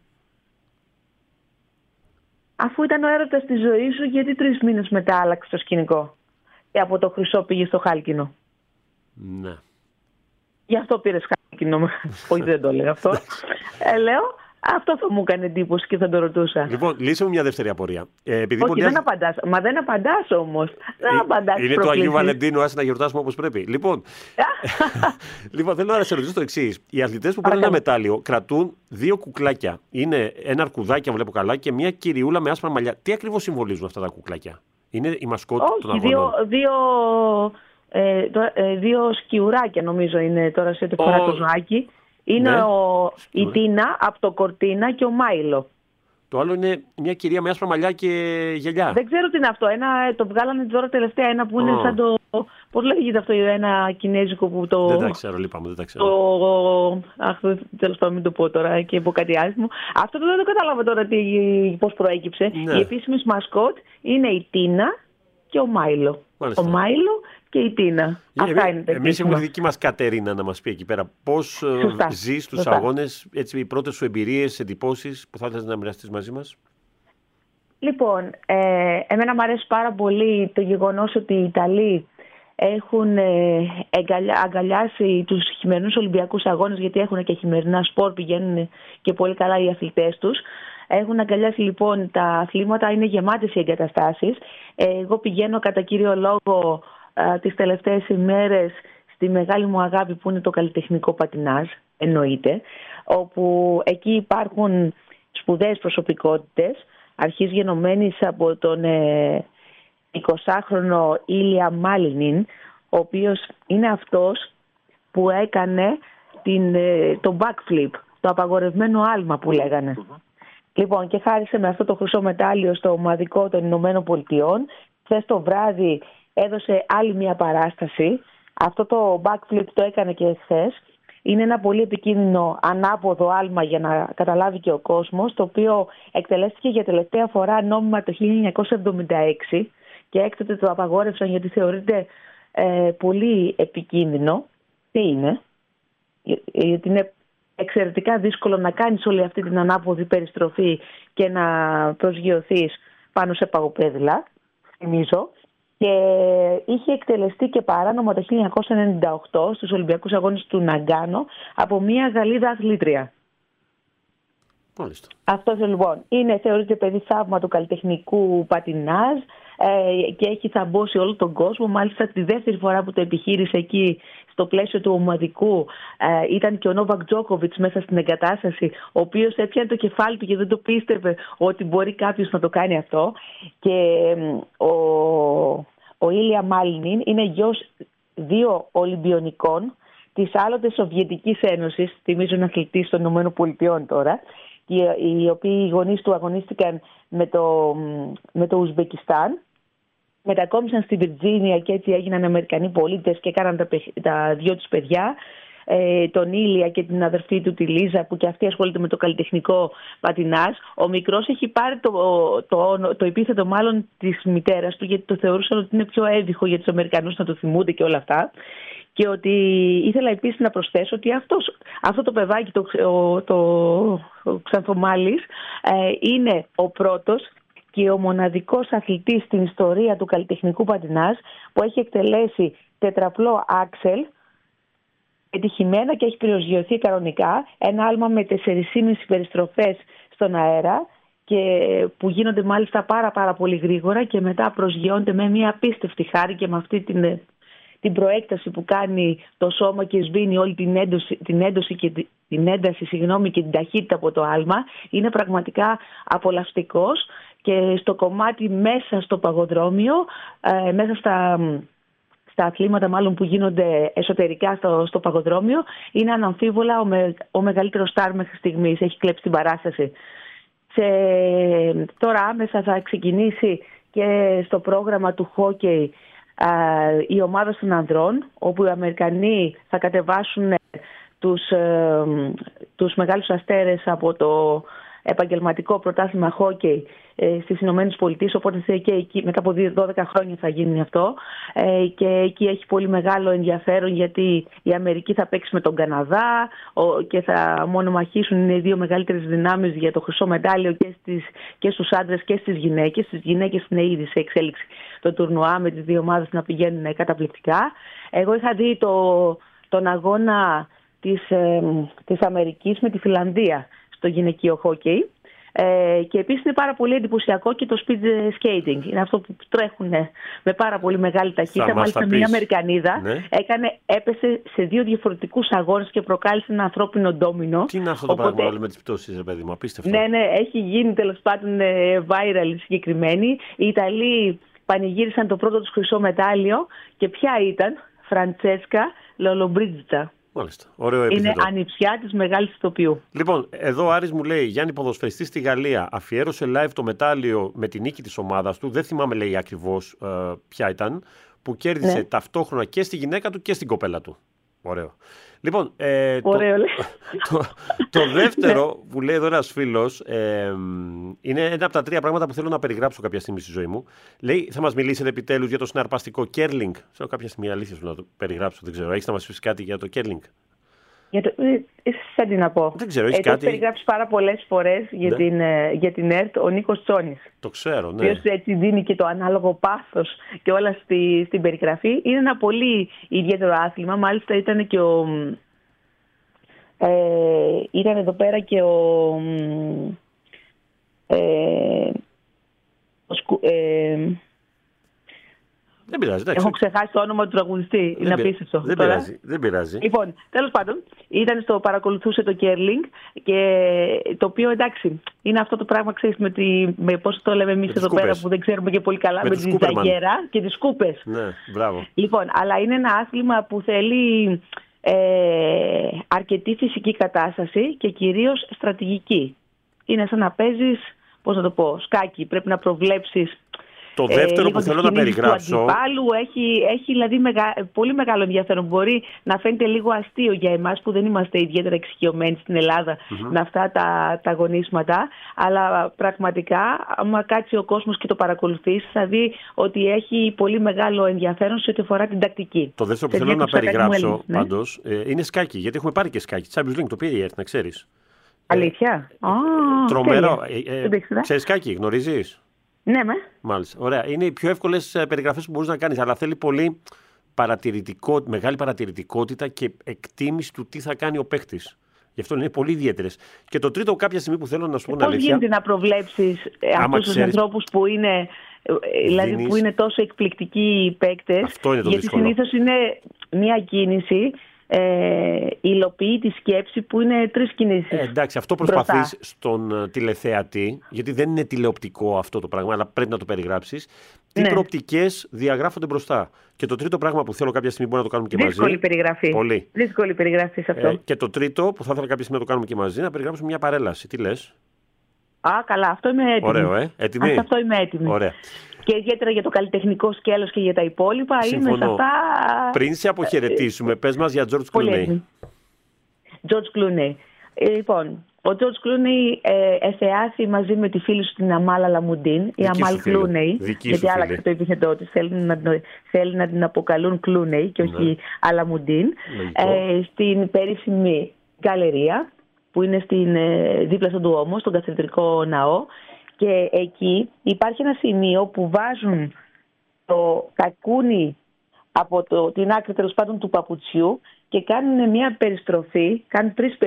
Αφού ήταν ο έρωτας της ζωής σου, γιατί τρεις μήνες μετά άλλαξε το σκηνικό και από το χρυσό πήγε στο χάλκινο? Ναι. Γι' αυτό πήρες χάλκινο. Όχι, δεν το λέω αυτό. ε, λέω, αυτό θα μου έκανε εντύπωση και θα το ρωτούσα. Λοιπόν, λύσε μου μια δεύτερη απορία. Ε, επειδή Όχι, ποντιάζει... δεν απαντάς. Μα δεν απαντάς όμως. Δεν απαντάς. Είναι το Αγίου Βαλεντίνου, άσε να γιορτάσουμε όπως πρέπει. Λοιπόν, λοιπόν θέλω να σε ρωτήσω το εξής. Οι αθλητές που παίρνουν ένα μετάλλιο κρατούν δύο κουκλάκια. Είναι ένα αρκουδάκι, αν βλέπω καλά, και μια κυριούλα με άσπρα μαλλιά. Τι ακριβώς συμβολίζουν αυτά τα κουκλάκια? Είναι η μασκότ των αγώνων? Δύο, δύο, ε, το, ε, δύο σκιουράκια νομίζω είναι τώρα σε ό,τι φορά το ζωάκι. Είναι ναι. ο, η Τίνα από το Κορτίνα και ο Μάιλο. Το άλλο είναι μια κυρία με άσπρα μαλλιά και γυαλιά. Δεν ξέρω τι είναι αυτό. Ένα, το βγάλανε τώρα τελευταία, ένα που είναι oh. σαν το. Πώς λέγεται αυτό, ένα κινέζικο που το. Δεν τα ξέρω, λυπάμαι, δεν τα ξέρω. Το. Αχ, τέλος πάντων, μην το πω τώρα και πω κάτι άσχημο. Αυτό δεν το κατάλαβα τώρα πώς προέκυψε. Ναι. Η επίσημη μασκότ είναι η Τίνα και ο Μάιλο. Μάλιστα. Ο Μάιλο και η Τίνα. Αυτά είναι τα Εμείς έχουμε τη δική μας Κατερίνα να μας πει εκεί πέρα πώς ζει στους αγώνες, έτσι, οι πρώτες σου εμπειρίες, εντυπώσεις που θα ήθελες να μοιραστείς μαζί μας. Λοιπόν, ε, εμένα μου αρέσει πάρα πολύ το γεγονός ότι οι Ιταλοί έχουν ε, εγκαλιά, αγκαλιάσει τους χειμερινούς Ολυμπιακούς Αγώνες, γιατί έχουν και χειμερινά σπορ, πηγαίνουν και πολύ καλά οι αθλητές τους. Έχουν αγκαλιάσει λοιπόν τα αθλήματα, είναι γεμάτες οι εγκαταστάσεις. Εγώ πηγαίνω κατά κύριο λόγο α, τις τελευταίες ημέρες στη μεγάλη μου αγάπη που είναι το καλλιτεχνικό πατινάζ, εννοείται. όπου εκεί υπάρχουν σπουδαίες προσωπικότητες, αρχής γενομένης από τον ε, εικοσάχρονο Ήλια Μάλινιν, ο οποίος είναι αυτός που έκανε την, ε, το backflip, το απαγορευμένο άλμα που λέγανε. Mm-hmm. Λοιπόν, και χάρισε με αυτό το χρυσό μετάλλιο στο ομαδικό των Ηνωμένων Πολιτειών. Χθες το βράδυ έδωσε άλλη μια παράσταση. Αυτό το backflip το έκανε και χθες. Είναι ένα πολύ επικίνδυνο ανάποδο άλμα, για να καταλάβει και ο κόσμος, το οποίο εκτελέστηκε για τελευταία φορά νόμιμα το χίλια εννιακόσια εβδομήντα έξι και έκτοτε το απαγόρευσαν γιατί θεωρείται ε, πολύ επικίνδυνο. Τι είναι? Γιατί είναι εξαιρετικά δύσκολο να κάνεις όλη αυτή την ανάποδη περιστροφή και να προσγειωθείς πάνω σε παγοπέδιλα, θυμίζω. Και είχε εκτελεστεί και παράνομα το χίλια εννιακόσια ενενήντα οκτώ στους Ολυμπιακούς Αγώνες του Ναγκάνο από μια Γαλλίδα αθλήτρια. Μάλιστα. Αυτός λοιπόν είναι, θεωρείται παιδί θαύμα του καλλιτεχνικού πατινάζ ε, και έχει θαμπώσει όλο τον κόσμο. Μάλιστα τη δεύτερη φορά που το επιχείρησε εκεί στο πλαίσιο του ομαδικού ε, ήταν και ο Νόβακ Τζόκοβιτς μέσα στην εγκατάσταση, ο οποίος έπιανε το κεφάλι του και δεν το πίστευε ότι μπορεί κάποιος να το κάνει αυτό. Και ε, ο, ο Ήλια Μάλινιν είναι γιος δύο Ολυμπιονικών της άλλοτε Σοβιετικής Ένωσης, θυμίζω ένα αθλητής των Ηνωμένων Πολιτειών τώρα, οι οποίοι οι γονείς του αγωνίστηκαν με το, με το Ουσμπεκιστάν, μετακόμισαν στη Βιρτζίνια και έτσι έγιναν Αμερικανοί πολίτες και έκαναν τα, τα δυο τους παιδιά, ε, τον Ήλια και την αδερφή του τη Λίζα, που και αυτή ασχολείται με το καλλιτεχνικό πατινάζ. Ο μικρός έχει πάρει το, το, το, το επίθετο μάλλον της μητέρας του, γιατί το θεωρούσαν ότι είναι πιο εύβυχο για τους Αμερικανούς να το θυμούνται και όλα αυτά. Και ότι ήθελα επίσης να προσθέσω ότι αυτός, αυτό το παιδάκι, το, το, το, ο Ξανθομάλης, ε, είναι ο πρώτος και ο μοναδικός αθλητής στην ιστορία του καλλιτεχνικού πατινάζ που έχει εκτελέσει τετραπλό άξελ επιτυχημένα και έχει προσγειωθεί κανονικά, ένα άλμα με τέσσερις και μισή περιστροφές στον αέρα και που γίνονται μάλιστα πάρα πάρα πολύ γρήγορα και μετά προσγειώνται με μια απίστευτη χάρη και με αυτή την... την προέκταση που κάνει το σώμα και σβήνει όλη την ένταση, την ένταση και την ένταση συγγνώμη, και την ταχύτητα από το άλμα. Είναι πραγματικά απολαυστικός και στο κομμάτι μέσα στο παγοδρόμιο, ε, μέσα στα, στα αθλήματα μάλλον που γίνονται εσωτερικά στο, στο παγοδρόμιο, είναι αναμφίβολα ο, με, ο μεγαλύτερος στάρ μέχρι στιγμής. Έχει κλέψει την παράσταση. Σε, τώρα άμεσα θα ξεκινήσει και στο πρόγραμμα του χόκεϊ Uh, η ομάδα των ανδρών, όπου οι Αμερικανοί θα κατεβάσουν τους, uh, τους μεγάλους αστέρες από το επαγγελματικό πρωτάθλημα χόκεϊ uh, στις Ηνωμένες Πολιτείες, οπότε και εκεί, μετά από δώδεκα χρόνια θα γίνει αυτό uh, και εκεί έχει πολύ μεγάλο ενδιαφέρον γιατί η Αμερική θα παίξει με τον Καναδά uh, και θα μονομαχήσουν, είναι οι δύο μεγαλύτερες δυνάμεις για το χρυσό μετάλλιο και, στις, και στους άντρες και στις γυναίκες. Στις γυναίκες είναι ήδη σε εξέλιξη το τουρνουά με τις δύο ομάδες να πηγαίνουν καταπληκτικά. Εγώ είχα δει το, τον αγώνα της, ε, της Αμερικής με τη Φιλανδία στο γυναικείο χόκεϊ ε, και επίσης είναι πάρα πολύ εντυπωσιακό και το speed skating. Είναι αυτό που τρέχουν με πάρα πολύ μεγάλη ταχύτητα. Μάλιστα μια Αμερικανίδα ναι. έκανε, έπεσε σε δύο διαφορετικούς αγώνες και προκάλεσε ένα ανθρώπινο ντόμινο. Τι είναι αυτό το Οπότε... πράγμα με τις πτώσεις, ρε παιδί μου, απίστευτο. Ναι, ναι, έχει γίνει τέλος πάντων viral συγκεκριμένη. Οι Ιταλοί πανηγύρισαν το πρώτο τους χρυσό μετάλλιο και ποια ήταν? Φραντσέσκα Λολομπρίτζιτα. Μάλιστα. Ωραίο επίθετο. Είναι ανιψιά της μεγάλης ηθοποιού. Λοιπόν, εδώ ο Άρης μου λέει: Γιάννη, ποδοσφαιριστής στη Γαλλία, αφιέρωσε live το μετάλλιο με την νίκη της ομάδας του. Δεν θυμάμαι, λέει ακριβώς ε, ποια ήταν. Που κέρδισε ναι. ταυτόχρονα και στη γυναίκα του και στην κοπέλα του. Ωραίο. Λοιπόν, ε, Ωραίο, το, το, το, το δεύτερο που λέει εδώ ένας φίλος ε, είναι ένα από τα τρία πράγματα που θέλω να περιγράψω κάποια στιγμή στη ζωή μου. Λέει: θα μας μιλήσετε επιτέλους για το συναρπαστικό κέρλινγκ. Ξέρω κάποια στιγμή αλήθεια σου να το περιγράψω, δεν ξέρω. Έχεις να μας πεις κάτι για το κέρλινγκ? Για το, σαν τι να πω. Δεν ξέρω, έχεις ε, κάτι. Το έχει περιγράψει πάρα πολλές φορές για, ναι. την, για την ΕΡΤ ο Νίκος Τσόνης. Το ξέρω, ναι. Ο οποίος έτσι δίνει και το ανάλογο πάθος και όλα στη, στην περιγραφή. Είναι ένα πολύ ιδιαίτερο άθλημα. Μάλιστα ήταν και ο... Ε, ήταν εδώ πέρα και ο... Ε, ο σκου, ε, Δεν πειράζει, εντάξει. Έχω ξεχάσει το όνομα του τραγουδιστή. Είναι απίστευτο. Δεν πειράζει, δεν πειράζει. Λοιπόν, τέλος πάντων, ήταν στο παρακολουθούσε το κέρλινγκ και το οποίο εντάξει, είναι αυτό το πράγμα, ξέρεις, με, τη, με πώς το λέμε εμείς εδώ πέρα που δεν ξέρουμε και πολύ καλά, με, με τη ζαγέρα και τις σκούπες. Ναι, μπράβο. Λοιπόν, αλλά είναι ένα άθλημα που θέλει ε, αρκετή φυσική κατάσταση και κυρίως στρατηγική. Είναι σαν να παίζεις, πώς να το πω, σκάκι. Πρέπει να προβλέψεις. Το δεύτερο ε, που θέλω να περιγράψω. Του αντιπάλου έχει, έχει δηλαδή μεγα, πολύ μεγάλο ενδιαφέρον. Μπορεί να φαίνεται λίγο αστείο για εμάς που δεν είμαστε ιδιαίτερα εξοικειωμένοι στην Ελλάδα mm-hmm. με αυτά τα, τα αγωνίσματα. Αλλά πραγματικά, άμα κάτσει ο κόσμος και το παρακολουθήσει, θα δει ότι έχει πολύ μεγάλο ενδιαφέρον σε ό,τι αφορά την τακτική. Το δεύτερο που θέλω να περιγράψω ναι. πάντως ε, είναι σκάκι. Γιατί έχουμε πάρει και σκάκι. Champions League το πήρε η ΕΡΤ, να ξέρεις. Αλήθεια. Ε, oh, τρομερό. Ε, ε, ξέρεις σκάκι, γνωρίζεις? Ναι, με. Μάλιστα. Ωραία. Είναι οι πιο εύκολες περιγραφές που μπορείς να κάνεις, αλλά θέλει πολύ παρατηρητικό, μεγάλη παρατηρητικότητα και εκτίμηση του τι θα κάνει ο παίκτης. Γι' αυτό είναι πολύ ιδιαίτερες. Και το τρίτο, κάποια στιγμή που θέλω να σου πω αλήθεια. Πώς γίνεται να προβλέψεις αυτούς τους ανθρώπους που είναι, δηλαδή δίνεις... που είναι τόσο εκπληκτικοί οι παίκτες? Αυτό είναι το γιατί δύσκολο. Γιατί συνήθως είναι μια κίνηση. Ε, υλοποιεί τη σκέψη που είναι τρεις κινήσεις. Ε, εντάξει, αυτό προσπαθείς στον uh, τηλεθεατή, γιατί δεν είναι τηλεοπτικό αυτό το πράγμα, αλλά πρέπει να το περιγράψεις. Τι ναι. προοπτικές διαγράφονται μπροστά. Και το τρίτο πράγμα που θέλω κάποια στιγμή μπορεί να το κάνουμε και Δύσκολη μαζί. Περιγραφή. Πολύ. Δύσκολη περιγραφή σε αυτό. Ε, και το τρίτο που θα ήθελα κάποια στιγμή να το κάνουμε και μαζί, να περιγράψουμε μια παρέλαση. Τι λες? Α, καλά, αυτό είμαι έτοιμη. Ωραίο, ε. Έτοιμη. Α, αυτό είμαι έτοιμη. Ωραία. Και ιδιαίτερα για το καλλιτεχνικό σκέλος και για τα υπόλοιπα. Συμφωνώ. Είμαι σε αυτά. Πριν σε αποχαιρετήσουμε, ε, πες μας για George Clooney. George Clooney. Ε, λοιπόν, ο George Clooney ε, εθεάθη μαζί με τη φίλη σου την Αμάλ Αλαμουντίν, η Αμάλ Clooney, γιατί άλλαξε το επίθετό της, θέλει να, θέλει να την αποκαλούν Clooney και όχι ναι. Αλαμουντίν, ε, στην περίφημη γκαλερία που είναι στην, ε, δίπλα στον Ντουόμο, στον Καθεδρικό Ναό. Και εκεί υπάρχει ένα σημείο που βάζουν το κακούνι από το, την άκρη τέλος πάντων του παπουτσιού και κάνουν μια περιστροφή, κάνουν τρεις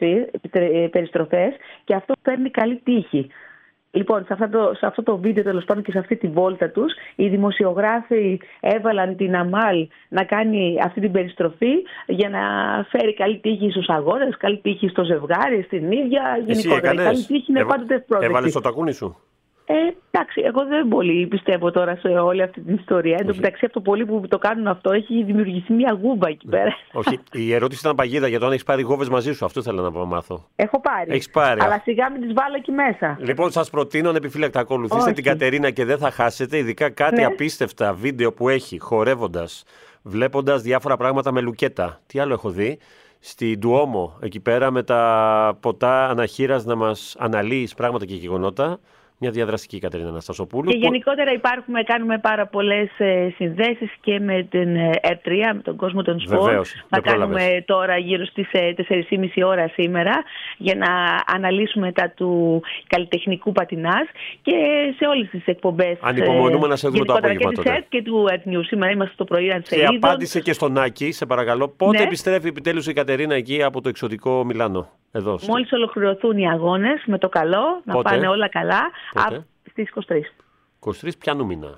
περιστροφές και αυτό παίρνει καλή τύχη. Λοιπόν, σε αυτό, το, σε αυτό το βίντεο τέλος πάντων και σε αυτή τη βόλτα τους, οι δημοσιογράφοι έβαλαν την Αμάλ να κάνει αυτή την περιστροφή για να φέρει καλή τύχη στους αγώνες, καλή τύχη στο ζευγάρι, στην ίδια. Γενικότερα. Καλή τύχη είναι Έβα... πάντοτε ευπρόσδεκτη. Έβαλες το τακούνι σου? Ε, εντάξει, εγώ δεν πολύ πιστεύω τώρα σε όλη αυτή την ιστορία. Εν τω μεταξύ, από το πολύ που το κάνουν αυτό, έχει δημιουργηθεί μια γούμπα εκεί πέρα. Όχι, η ερώτηση ήταν παγίδα για το αν έχει πάρει γόβες μαζί σου. Αυτό ήθελα να μάθω. Έχω πάρει. Έχεις πάρει. Αλλά σιγά μην τις βάλω εκεί μέσα. Λοιπόν, σας προτείνω ανεπιφύλακτα ακολουθήστε την Κατερίνα και δεν θα χάσετε. Ειδικά κάτι ναι. απίστευτα βίντεο που έχει χορεύοντας, βλέποντας διάφορα πράγματα με λουκέτα. Τι άλλο έχω δει? Στην Ντουόμο, εκεί πέρα με τα ποτά αναχείρας να μας αναλύει πράγματα και γεγονότα. Μια διαδραστική Κατερίνα Αναστασοπούλου. Και γενικότερα υπάρχουμε, κάνουμε πάρα πολλές ε, συνδέσεις και με την ερ τρία, με τον κόσμο των σπορ. Βεβαίως, θα κάνουμε τώρα γύρω στις ε, τέσσερις και μισή ώρα σήμερα για να αναλύσουμε τα του καλλιτεχνικού πατινάζ και σε όλες τις εκπομπές. Ανυπομονούμε ε, να σε δούμε το απόγευμα τότε. Και της και του Earth News. Σήμερα είμαστε στο πρωί Ανσελίδων. Και απάντησε και στον Άκη, σε παρακαλώ. Πότε ναι. επιστρέφει επιτέλους η Κατερίνα εκεί από το εξωτικό Μιλάνο? Εδώ, Μόλις ολοκληρωθούν οι αγώνες, με το καλό, να Πότε? πάνε όλα καλά, Πότε? στις είκοσι τρεις. είκοσι τρεις ποιανού μήνα?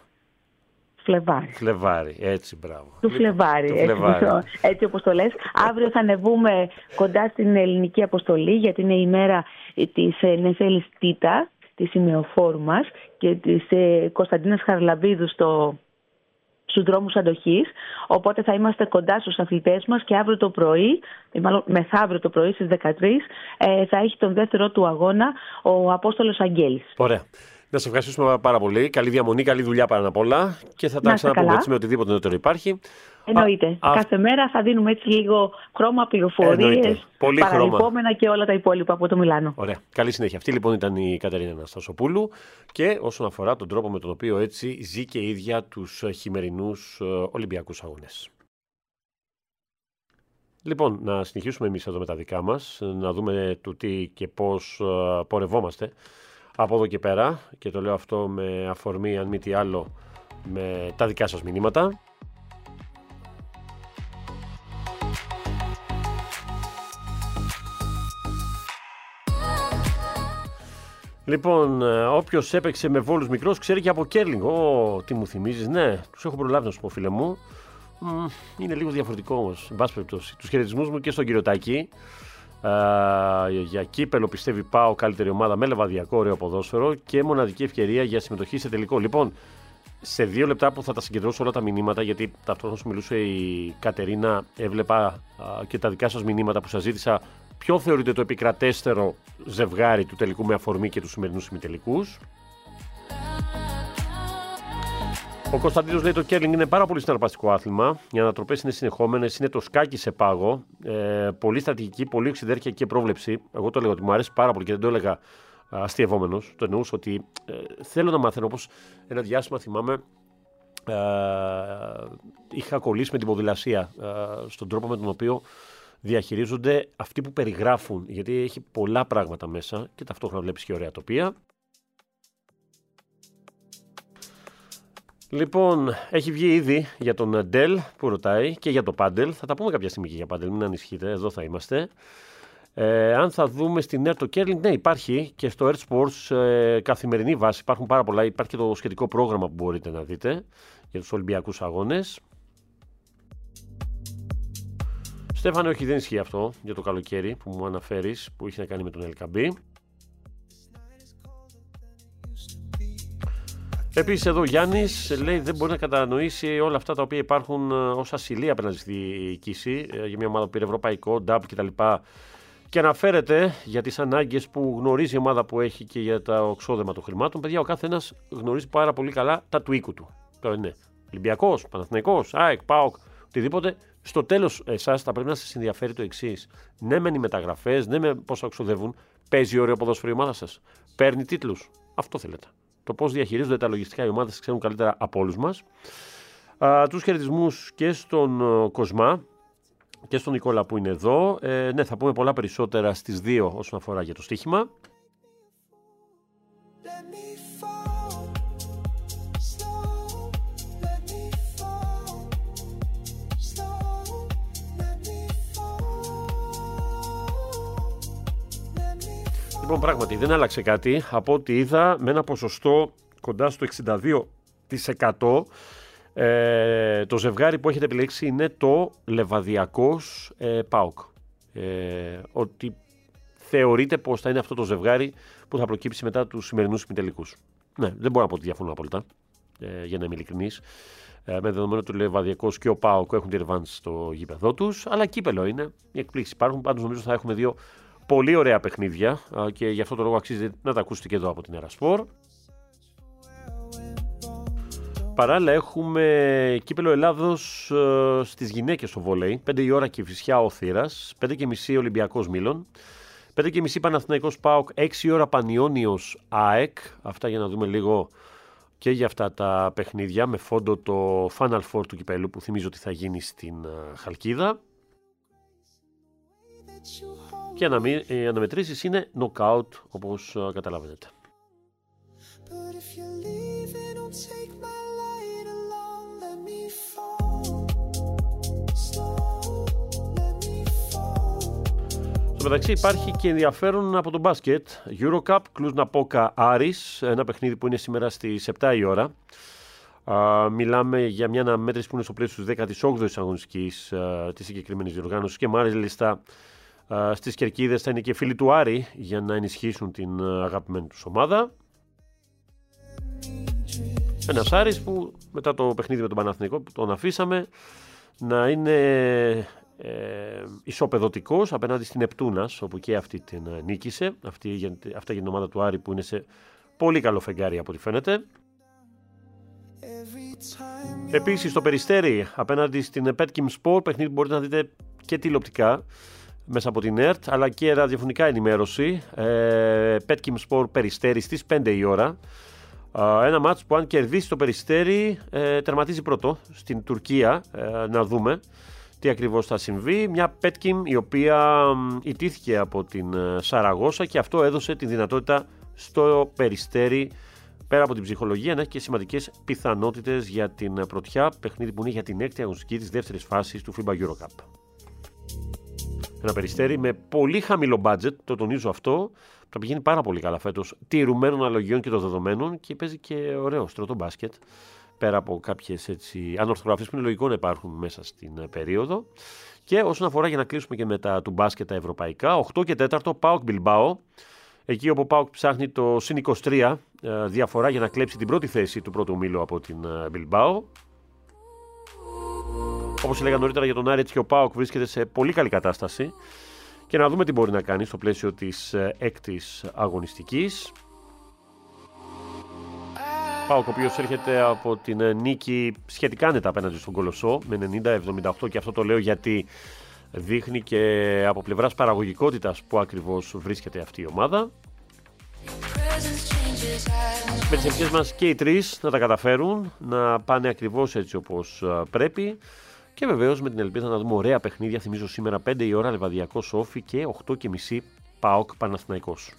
Φλεβάρι. Φλεβάρι, έτσι, μπράβο. Του Φλεβάρι, του έτσι, Φλεβάρι. έτσι όπως το λες. Αύριο θα ανεβούμε κοντά στην ελληνική αποστολή, γιατί είναι η μέρα της Νεφέλης Τίτα, της σημεοφόρου μας, και της Κωνσταντίνας Χαρλαμπίδου στο... στους δρόμους αντοχής, οπότε θα είμαστε κοντά στους αθλητές μας και αύριο το πρωί, ή μάλλον μεθαύριο το πρωί στις δεκατρείς, ε, θα έχει τον δεύτερο του αγώνα ο Απόστολος Αγγέλης. Ωραία. Να σε ευχαριστήσουμε πάρα πολύ. Καλή διαμονή, καλή δουλειά πάνω απ' όλα και θα τα ξαναπούμε έτσι με οτιδήποτε νεότερο υπάρχει. Εννοείται. Α, Κάθε α... μέρα θα δίνουμε έτσι λίγο χρώμα, πληροφορίες, παραλυπόμενα και όλα τα υπόλοιπα από το Μιλάνο. Ωραία. Καλή συνέχεια. Αυτή λοιπόν ήταν η Κατερίνα Αναστασοπούλου και όσον αφορά τον τρόπο με τον οποίο έτσι ζει και η ίδια τους χειμερινούς Ολυμπιακούς Αγώνες. Λοιπόν, να συνεχίσουμε εμείς εδώ με τα δικά μας, να δούμε το τι και πώς πορευόμαστε από εδώ και πέρα, και το λέω αυτό με αφορμή, αν μη τι άλλο, με τα δικά σας μηνύματα. Λοιπόν, όποιος έπαιξε με Βόλους μικρός ξέρει και από κέρλινγκ. Ω, τι μου θυμίζεις, ναι, τους έχω προλάβει να σου πω, φίλε μου. Μ, είναι λίγο διαφορετικό όμως, εν πάση περιπτώσει. Τους χαιρετισμούς μου και στον κύριο Τάκη. Uh, για κύπελο πιστεύει πάω καλύτερη ομάδα με λεβαδιακό ωραίο ποδόσφαιρο και μοναδική ευκαιρία για συμμετοχή σε τελικό. Λοιπόν, σε δύο λεπτά που θα τα συγκεντρώσω όλα τα μηνύματα, γιατί ταυτόχρονα σου μιλούσε η Κατερίνα, έβλεπα uh, και τα δικά σας μηνύματα που σας ζήτησα. Ποιο θεωρείτε το επικρατέστερο ζευγάρι του τελικού με αφορμή και του σημερινούς ημιτελικούς? Ο Κωνσταντίνος λέει το κέρλινγκ είναι πάρα πολύ συναρπαστικό άθλημα. Οι ανατροπές είναι συνεχόμενες, είναι το σκάκι σε πάγο. Ε, πολύ στρατηγική, πολύ οξυδέρκεια και πρόβλεψη. Εγώ το έλεγα ότι μου αρέσει πάρα πολύ και δεν το έλεγα αστειευόμενος. Το εννοούσα ότι ε, θέλω να μαθαίνω. Όπως ένα διάστημα θυμάμαι, ε, είχα κολλήσει με την ποδηλασία ε, στον τρόπο με τον οποίο διαχειρίζονται αυτοί που περιγράφουν. Γιατί έχει πολλά πράγματα μέσα και ταυτόχρονα βλέπεις και ωραία τοπία. Λοιπόν, έχει βγει ήδη για τον Ντέλ που ρωτάει και για το πάντελ. Θα τα πούμε κάποια στιγμή και για πάντελ, μην ανησυχείτε, εδώ θα είμαστε. Ε, αν θα δούμε στην Air το Curling, ναι, υπάρχει και στο Air Sports ε, καθημερινή βάση. Υπάρχουν πάρα πολλά. Υπάρχει και το σχετικό πρόγραμμα που μπορείτε να δείτε για τους Ολυμπιακούς Αγώνες. Στέφανε, όχι, δεν ισχύει αυτό για το καλοκαίρι που μου αναφέρεις, που είχε να κάνει με τον Ελκαμπή. Επίσης εδώ ο Γιάννης λέει δεν μπορεί να κατανοήσει όλα αυτά τα οποία υπάρχουν ως ασυλία απέναντι στη διοίκηση για μια ομάδα που πήρε ευρωπαϊκό, νταμπ κτλ. Και αναφέρεται για τις ανάγκες που γνωρίζει η ομάδα που έχει και για το εξόδεμα των χρημάτων. Παιδιά, ο κάθε ένας γνωρίζει πάρα πολύ καλά τα του οίκου του. Τώρα είναι Ολυμπιακός, Παναθηναϊκός, ΑΕΚ, ΠΑΟΚ, οτιδήποτε. Στο τέλος, εσάς θα πρέπει να σας ενδιαφέρει το εξής. Ναι, μεν οι μεταγραφές, ναι, με πόσα εξοδεύουν, παίζει ωραίο ποδόσφαιρο η ομάδα σας, παίρνει τίτλους. Αυτό θέλετε. Το πώς διαχειρίζονται τα λογιστικά οι ομάδες ξέρουν καλύτερα από όλους μας. Α, τους χαιρετισμούς και στον uh, Κοσμά και στον Νικόλα που είναι εδώ. Ε, ναι, θα πούμε πολλά περισσότερα στις δύο όσον αφορά για το στοίχημα. Λοιπόν, πράγματι δεν άλλαξε κάτι από ό,τι είδα με ένα ποσοστό κοντά στο εξήντα δύο τοις εκατό. Ε, το ζευγάρι που έχετε επιλέξει είναι το Λεβαδιακός ε, ΠΑΟΚ. Ε, ότι θεωρείτε πως θα είναι αυτό το ζευγάρι που θα προκύψει μετά τους σημερινούς ημιτελικούς. Ναι, δεν μπορώ να πω ότι διαφωνώ απόλυτα, ε, για να είμαι ειλικρινής. Ε, με δεδομένο ότι ο Λεβαδιακός και ο ΠΑΟΚ έχουν τη ρεβάνς στο γήπεδό τους, αλλά κύπελο είναι. Οι εκπλήξεις υπάρχουν, πάντως νομίζω θα έχουμε δύο πολύ ωραία παιχνίδια και γι' αυτό το λόγο αξίζει να τα ακούσετε και εδώ από την Ερασπορ. Παράλληλα έχουμε κύπελο Ελλάδος στις γυναίκες στο βόλεϊ. πέντε η ώρα Κηφισιά ο Θήρας, πέντε και μισή Ολυμπιακός Μήλων, πέντε και μισή Παναθηναϊκός ΠΑΟΚ, έξι η ώρα Πανιώνιος ΑΕΚ. Αυτά για να δούμε λίγο και για αυτά τα παιχνίδια με φόντο το Final Four του κυπέλου που θυμίζω ότι θα γίνει στην Χαλκίδα. Και οι αναμετρήσεις είναι knockout, όπως καταλαβαίνετε. Στο μεταξύ υπάρχει και ενδιαφέρον από το μπάσκετ. Eurocup, Cluj-Napoca Aris, ένα παιχνίδι που είναι σήμερα στις επτά η ώρα. Uh, μιλάμε για μια αναμέτρηση που είναι στο πλαίσιο της δέκατης όγδοης αγωνιστικής uh, της συγκεκριμένης διοργάνωσης και μάλιστα uh, στις κερκίδες θα είναι και φίλοι του Άρη για να ενισχύσουν την uh, αγαπημένη τους ομάδα. Ένας Άρης που μετά το παιχνίδι με τον Παναθηναϊκό που τον αφήσαμε να είναι ε, ισοπεδωτικός απέναντι στην Νεπτούνας, όπου και αυτή την uh, νίκησε. Αυτή, αυτά για την ομάδα του Άρη που είναι σε πολύ καλό φεγγάρι από ό,τι φαίνεται. Επίσης στο Περιστέρι απέναντι στην Petkim Sport, παιχνίδι που μπορείτε να δείτε και τηλεοπτικά μέσα από την ΕΡΤ αλλά και ραδιοφωνικά ενημέρωση. ε, Petkim Sport Περιστέρι στις πέντε η ώρα. ε, ένα μάτς που αν κερδίσει το Περιστέρι ε, τερματίζει πρώτο στην Τουρκία. ε, να δούμε τι ακριβώς θα συμβεί. Μια Petkim η οποία ε, ιτήθηκε από την ε, Σαραγώσα και αυτό έδωσε τη δυνατότητα στο Περιστέρι πέρα από την ψυχολογία να έχει και σημαντικές πιθανότητες για την πρωτιά, παιχνίδι που είναι για την έκτη αγωνιστική της δεύτερης φάσης του φίμπα Eurocup. Ένα Περιστέρι με πολύ χαμηλό budget, το τονίζω αυτό. Θα πηγαίνει πάρα πολύ καλά φέτος, τηρουμένων αναλογιών και των δεδομένων και παίζει και ωραίο στρωτό μπάσκετ. Πέρα από κάποιες έτσι ανορθογραφίες που είναι λογικό να υπάρχουν μέσα στην περίοδο. Και όσον αφορά, για να κλείσουμε και με τα του μπάσκετ τα ευρωπαϊκά, οκτώ και τέταρτο ΠΑΟΚ Μπιλμπάο. Εκεί όπου ο ΠΑΟΚ ψάχνει το συν είκοσι τρία διαφορά για να κλέψει την πρώτη θέση του πρώτου ομίλου από την Μπιλμπάο. Όπως έλεγα νωρίτερα για τον Άρη, έτσι και ο ΠΑΟΚ βρίσκεται σε πολύ καλή κατάσταση. Και να δούμε τι μπορεί να κάνει στο πλαίσιο της έκτης αγωνιστικής. ΠΑΟΚ, ο οποίος έρχεται από την νίκη σχετικά άνετα απέναντι στον Κολοσσό με ενενήντα εβδομήντα οκτώ, και αυτό το λέω γιατί δείχνει και από πλευράς παραγωγικότητας που ακριβώς βρίσκεται αυτή η ομάδα. Με τις ευχές μας και οι τρεις να τα καταφέρουν, να πάνε ακριβώς έτσι όπως πρέπει. Και βεβαίως με την ελπίδα να δούμε ωραία παιχνίδια. Θυμίζω σήμερα πέντε η ώρα Λεβαδιακός Όφη και οκτώ και μισή ΠΑΟΚ Παναθηναϊκός.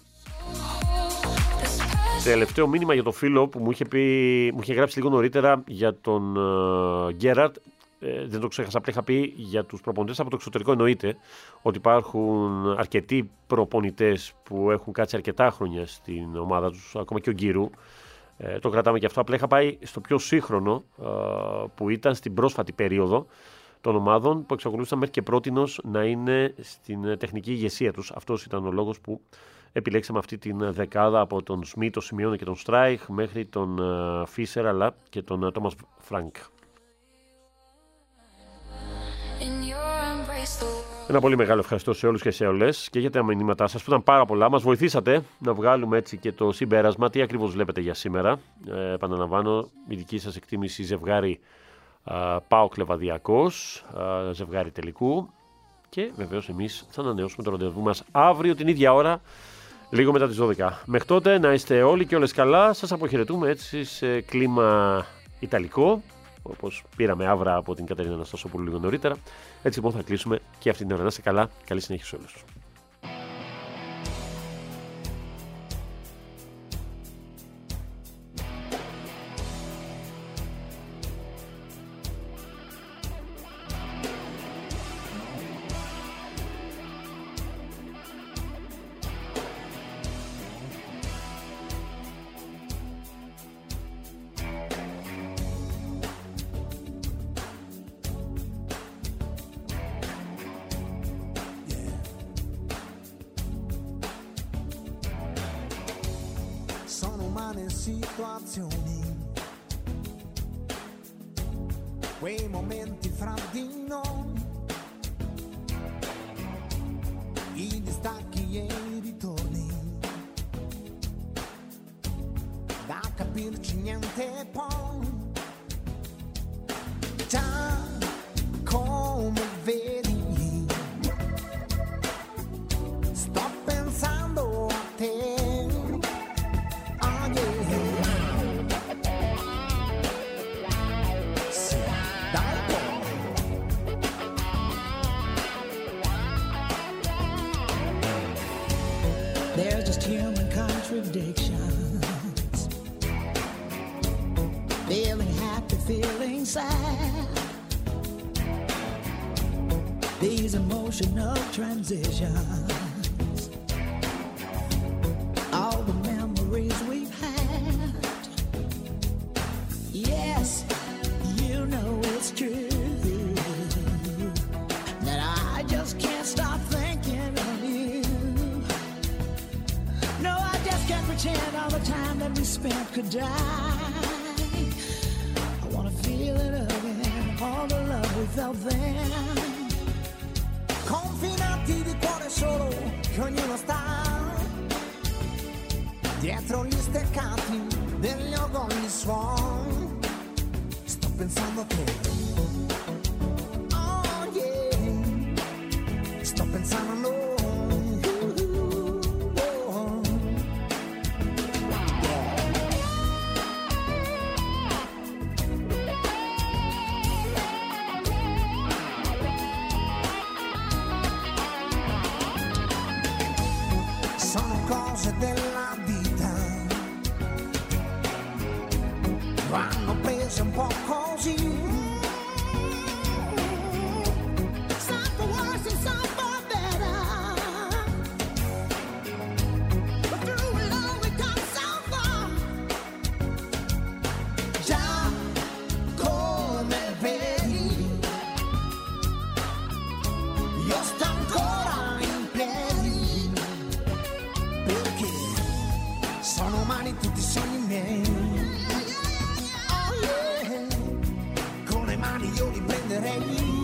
Τελευταίο μήνυμα για το φίλο που μου είχε, πει, μου είχε γράψει λίγο νωρίτερα για τον uh, Γκέραρτ. Ε, δεν το ξέχασα, απλά είχα πει για τους προπονητές από το εξωτερικό. Εννοείται ότι υπάρχουν αρκετοί προπονητές που έχουν κάτσει αρκετά χρόνια στην ομάδα τους, ακόμα και ο Γκύρου. Ε, το κρατάμε και αυτό. Απλά είχα πάει στο πιο σύγχρονο ε, που ήταν στην πρόσφατη περίοδο των ομάδων που εξακολούθησαν μέχρι και πρότινος να είναι στην τεχνική ηγεσία τους. Αυτός ήταν ο λόγος που επιλέξαμε αυτή την δεκάδα από τον Σμιτ, τον Σιμεώνε και τον Στράιχ μέχρι τον ε, Φίσερ αλλά και τον ε, Τόμας Φρανκ. Ένα πολύ μεγάλο ευχαριστώ σε όλους και σε όλες και για τα μηνύματά σας που ήταν πάρα πολλά. Μας βοηθήσατε να βγάλουμε έτσι και το συμπέρασμα. Τι ακριβώς βλέπετε για σήμερα. Ε, επαναλαμβάνω, η δική σας εκτίμηση ζευγάρι ΠΑΟΚ Λεβαδιακός, α, ζευγάρι τελικού. Και βεβαίως εμείς θα ανανεώσουμε το ραντεβού μας αύριο την ίδια ώρα, λίγο μετά τις δώδεκα. Μέχρι τότε να είστε όλοι και όλες καλά. Σας αποχαιρετούμε έτσι σε κλίμα ιταλικό, όπως πήραμε άβρα από την Κατερίνα Αναστασόπουλου λίγο νωρίτερα. Έτσι λοιπόν θα κλείσουμε και αυτή την ώρα. Να είστε καλά. Καλή συνέχεια σε όλους. Situazioni, quei momenti fra di noi, i distacchi e i ritorni, da capirci niente poi, già come vedi, sto pensando a te. There's just human contradictions, feeling happy, feeling sad, these emotional transitions, all the memories we've had. Yes, you know it's true that I just can't stop thinking of you. No, I just can't pretend all the time that we spent could die. I wanna feel it again, all the love we felt then. Confinati di cuore solo, che ognuno sta dietro gli steccati degli orgogli suoni. Sto pensando a te. Oh yeah, sto pensando a noi. Sono cose della vita, vanno prese un po' così. Some for worse and some for better. tutti i sogni miei. Oh yeah, con le mani io li prenderei.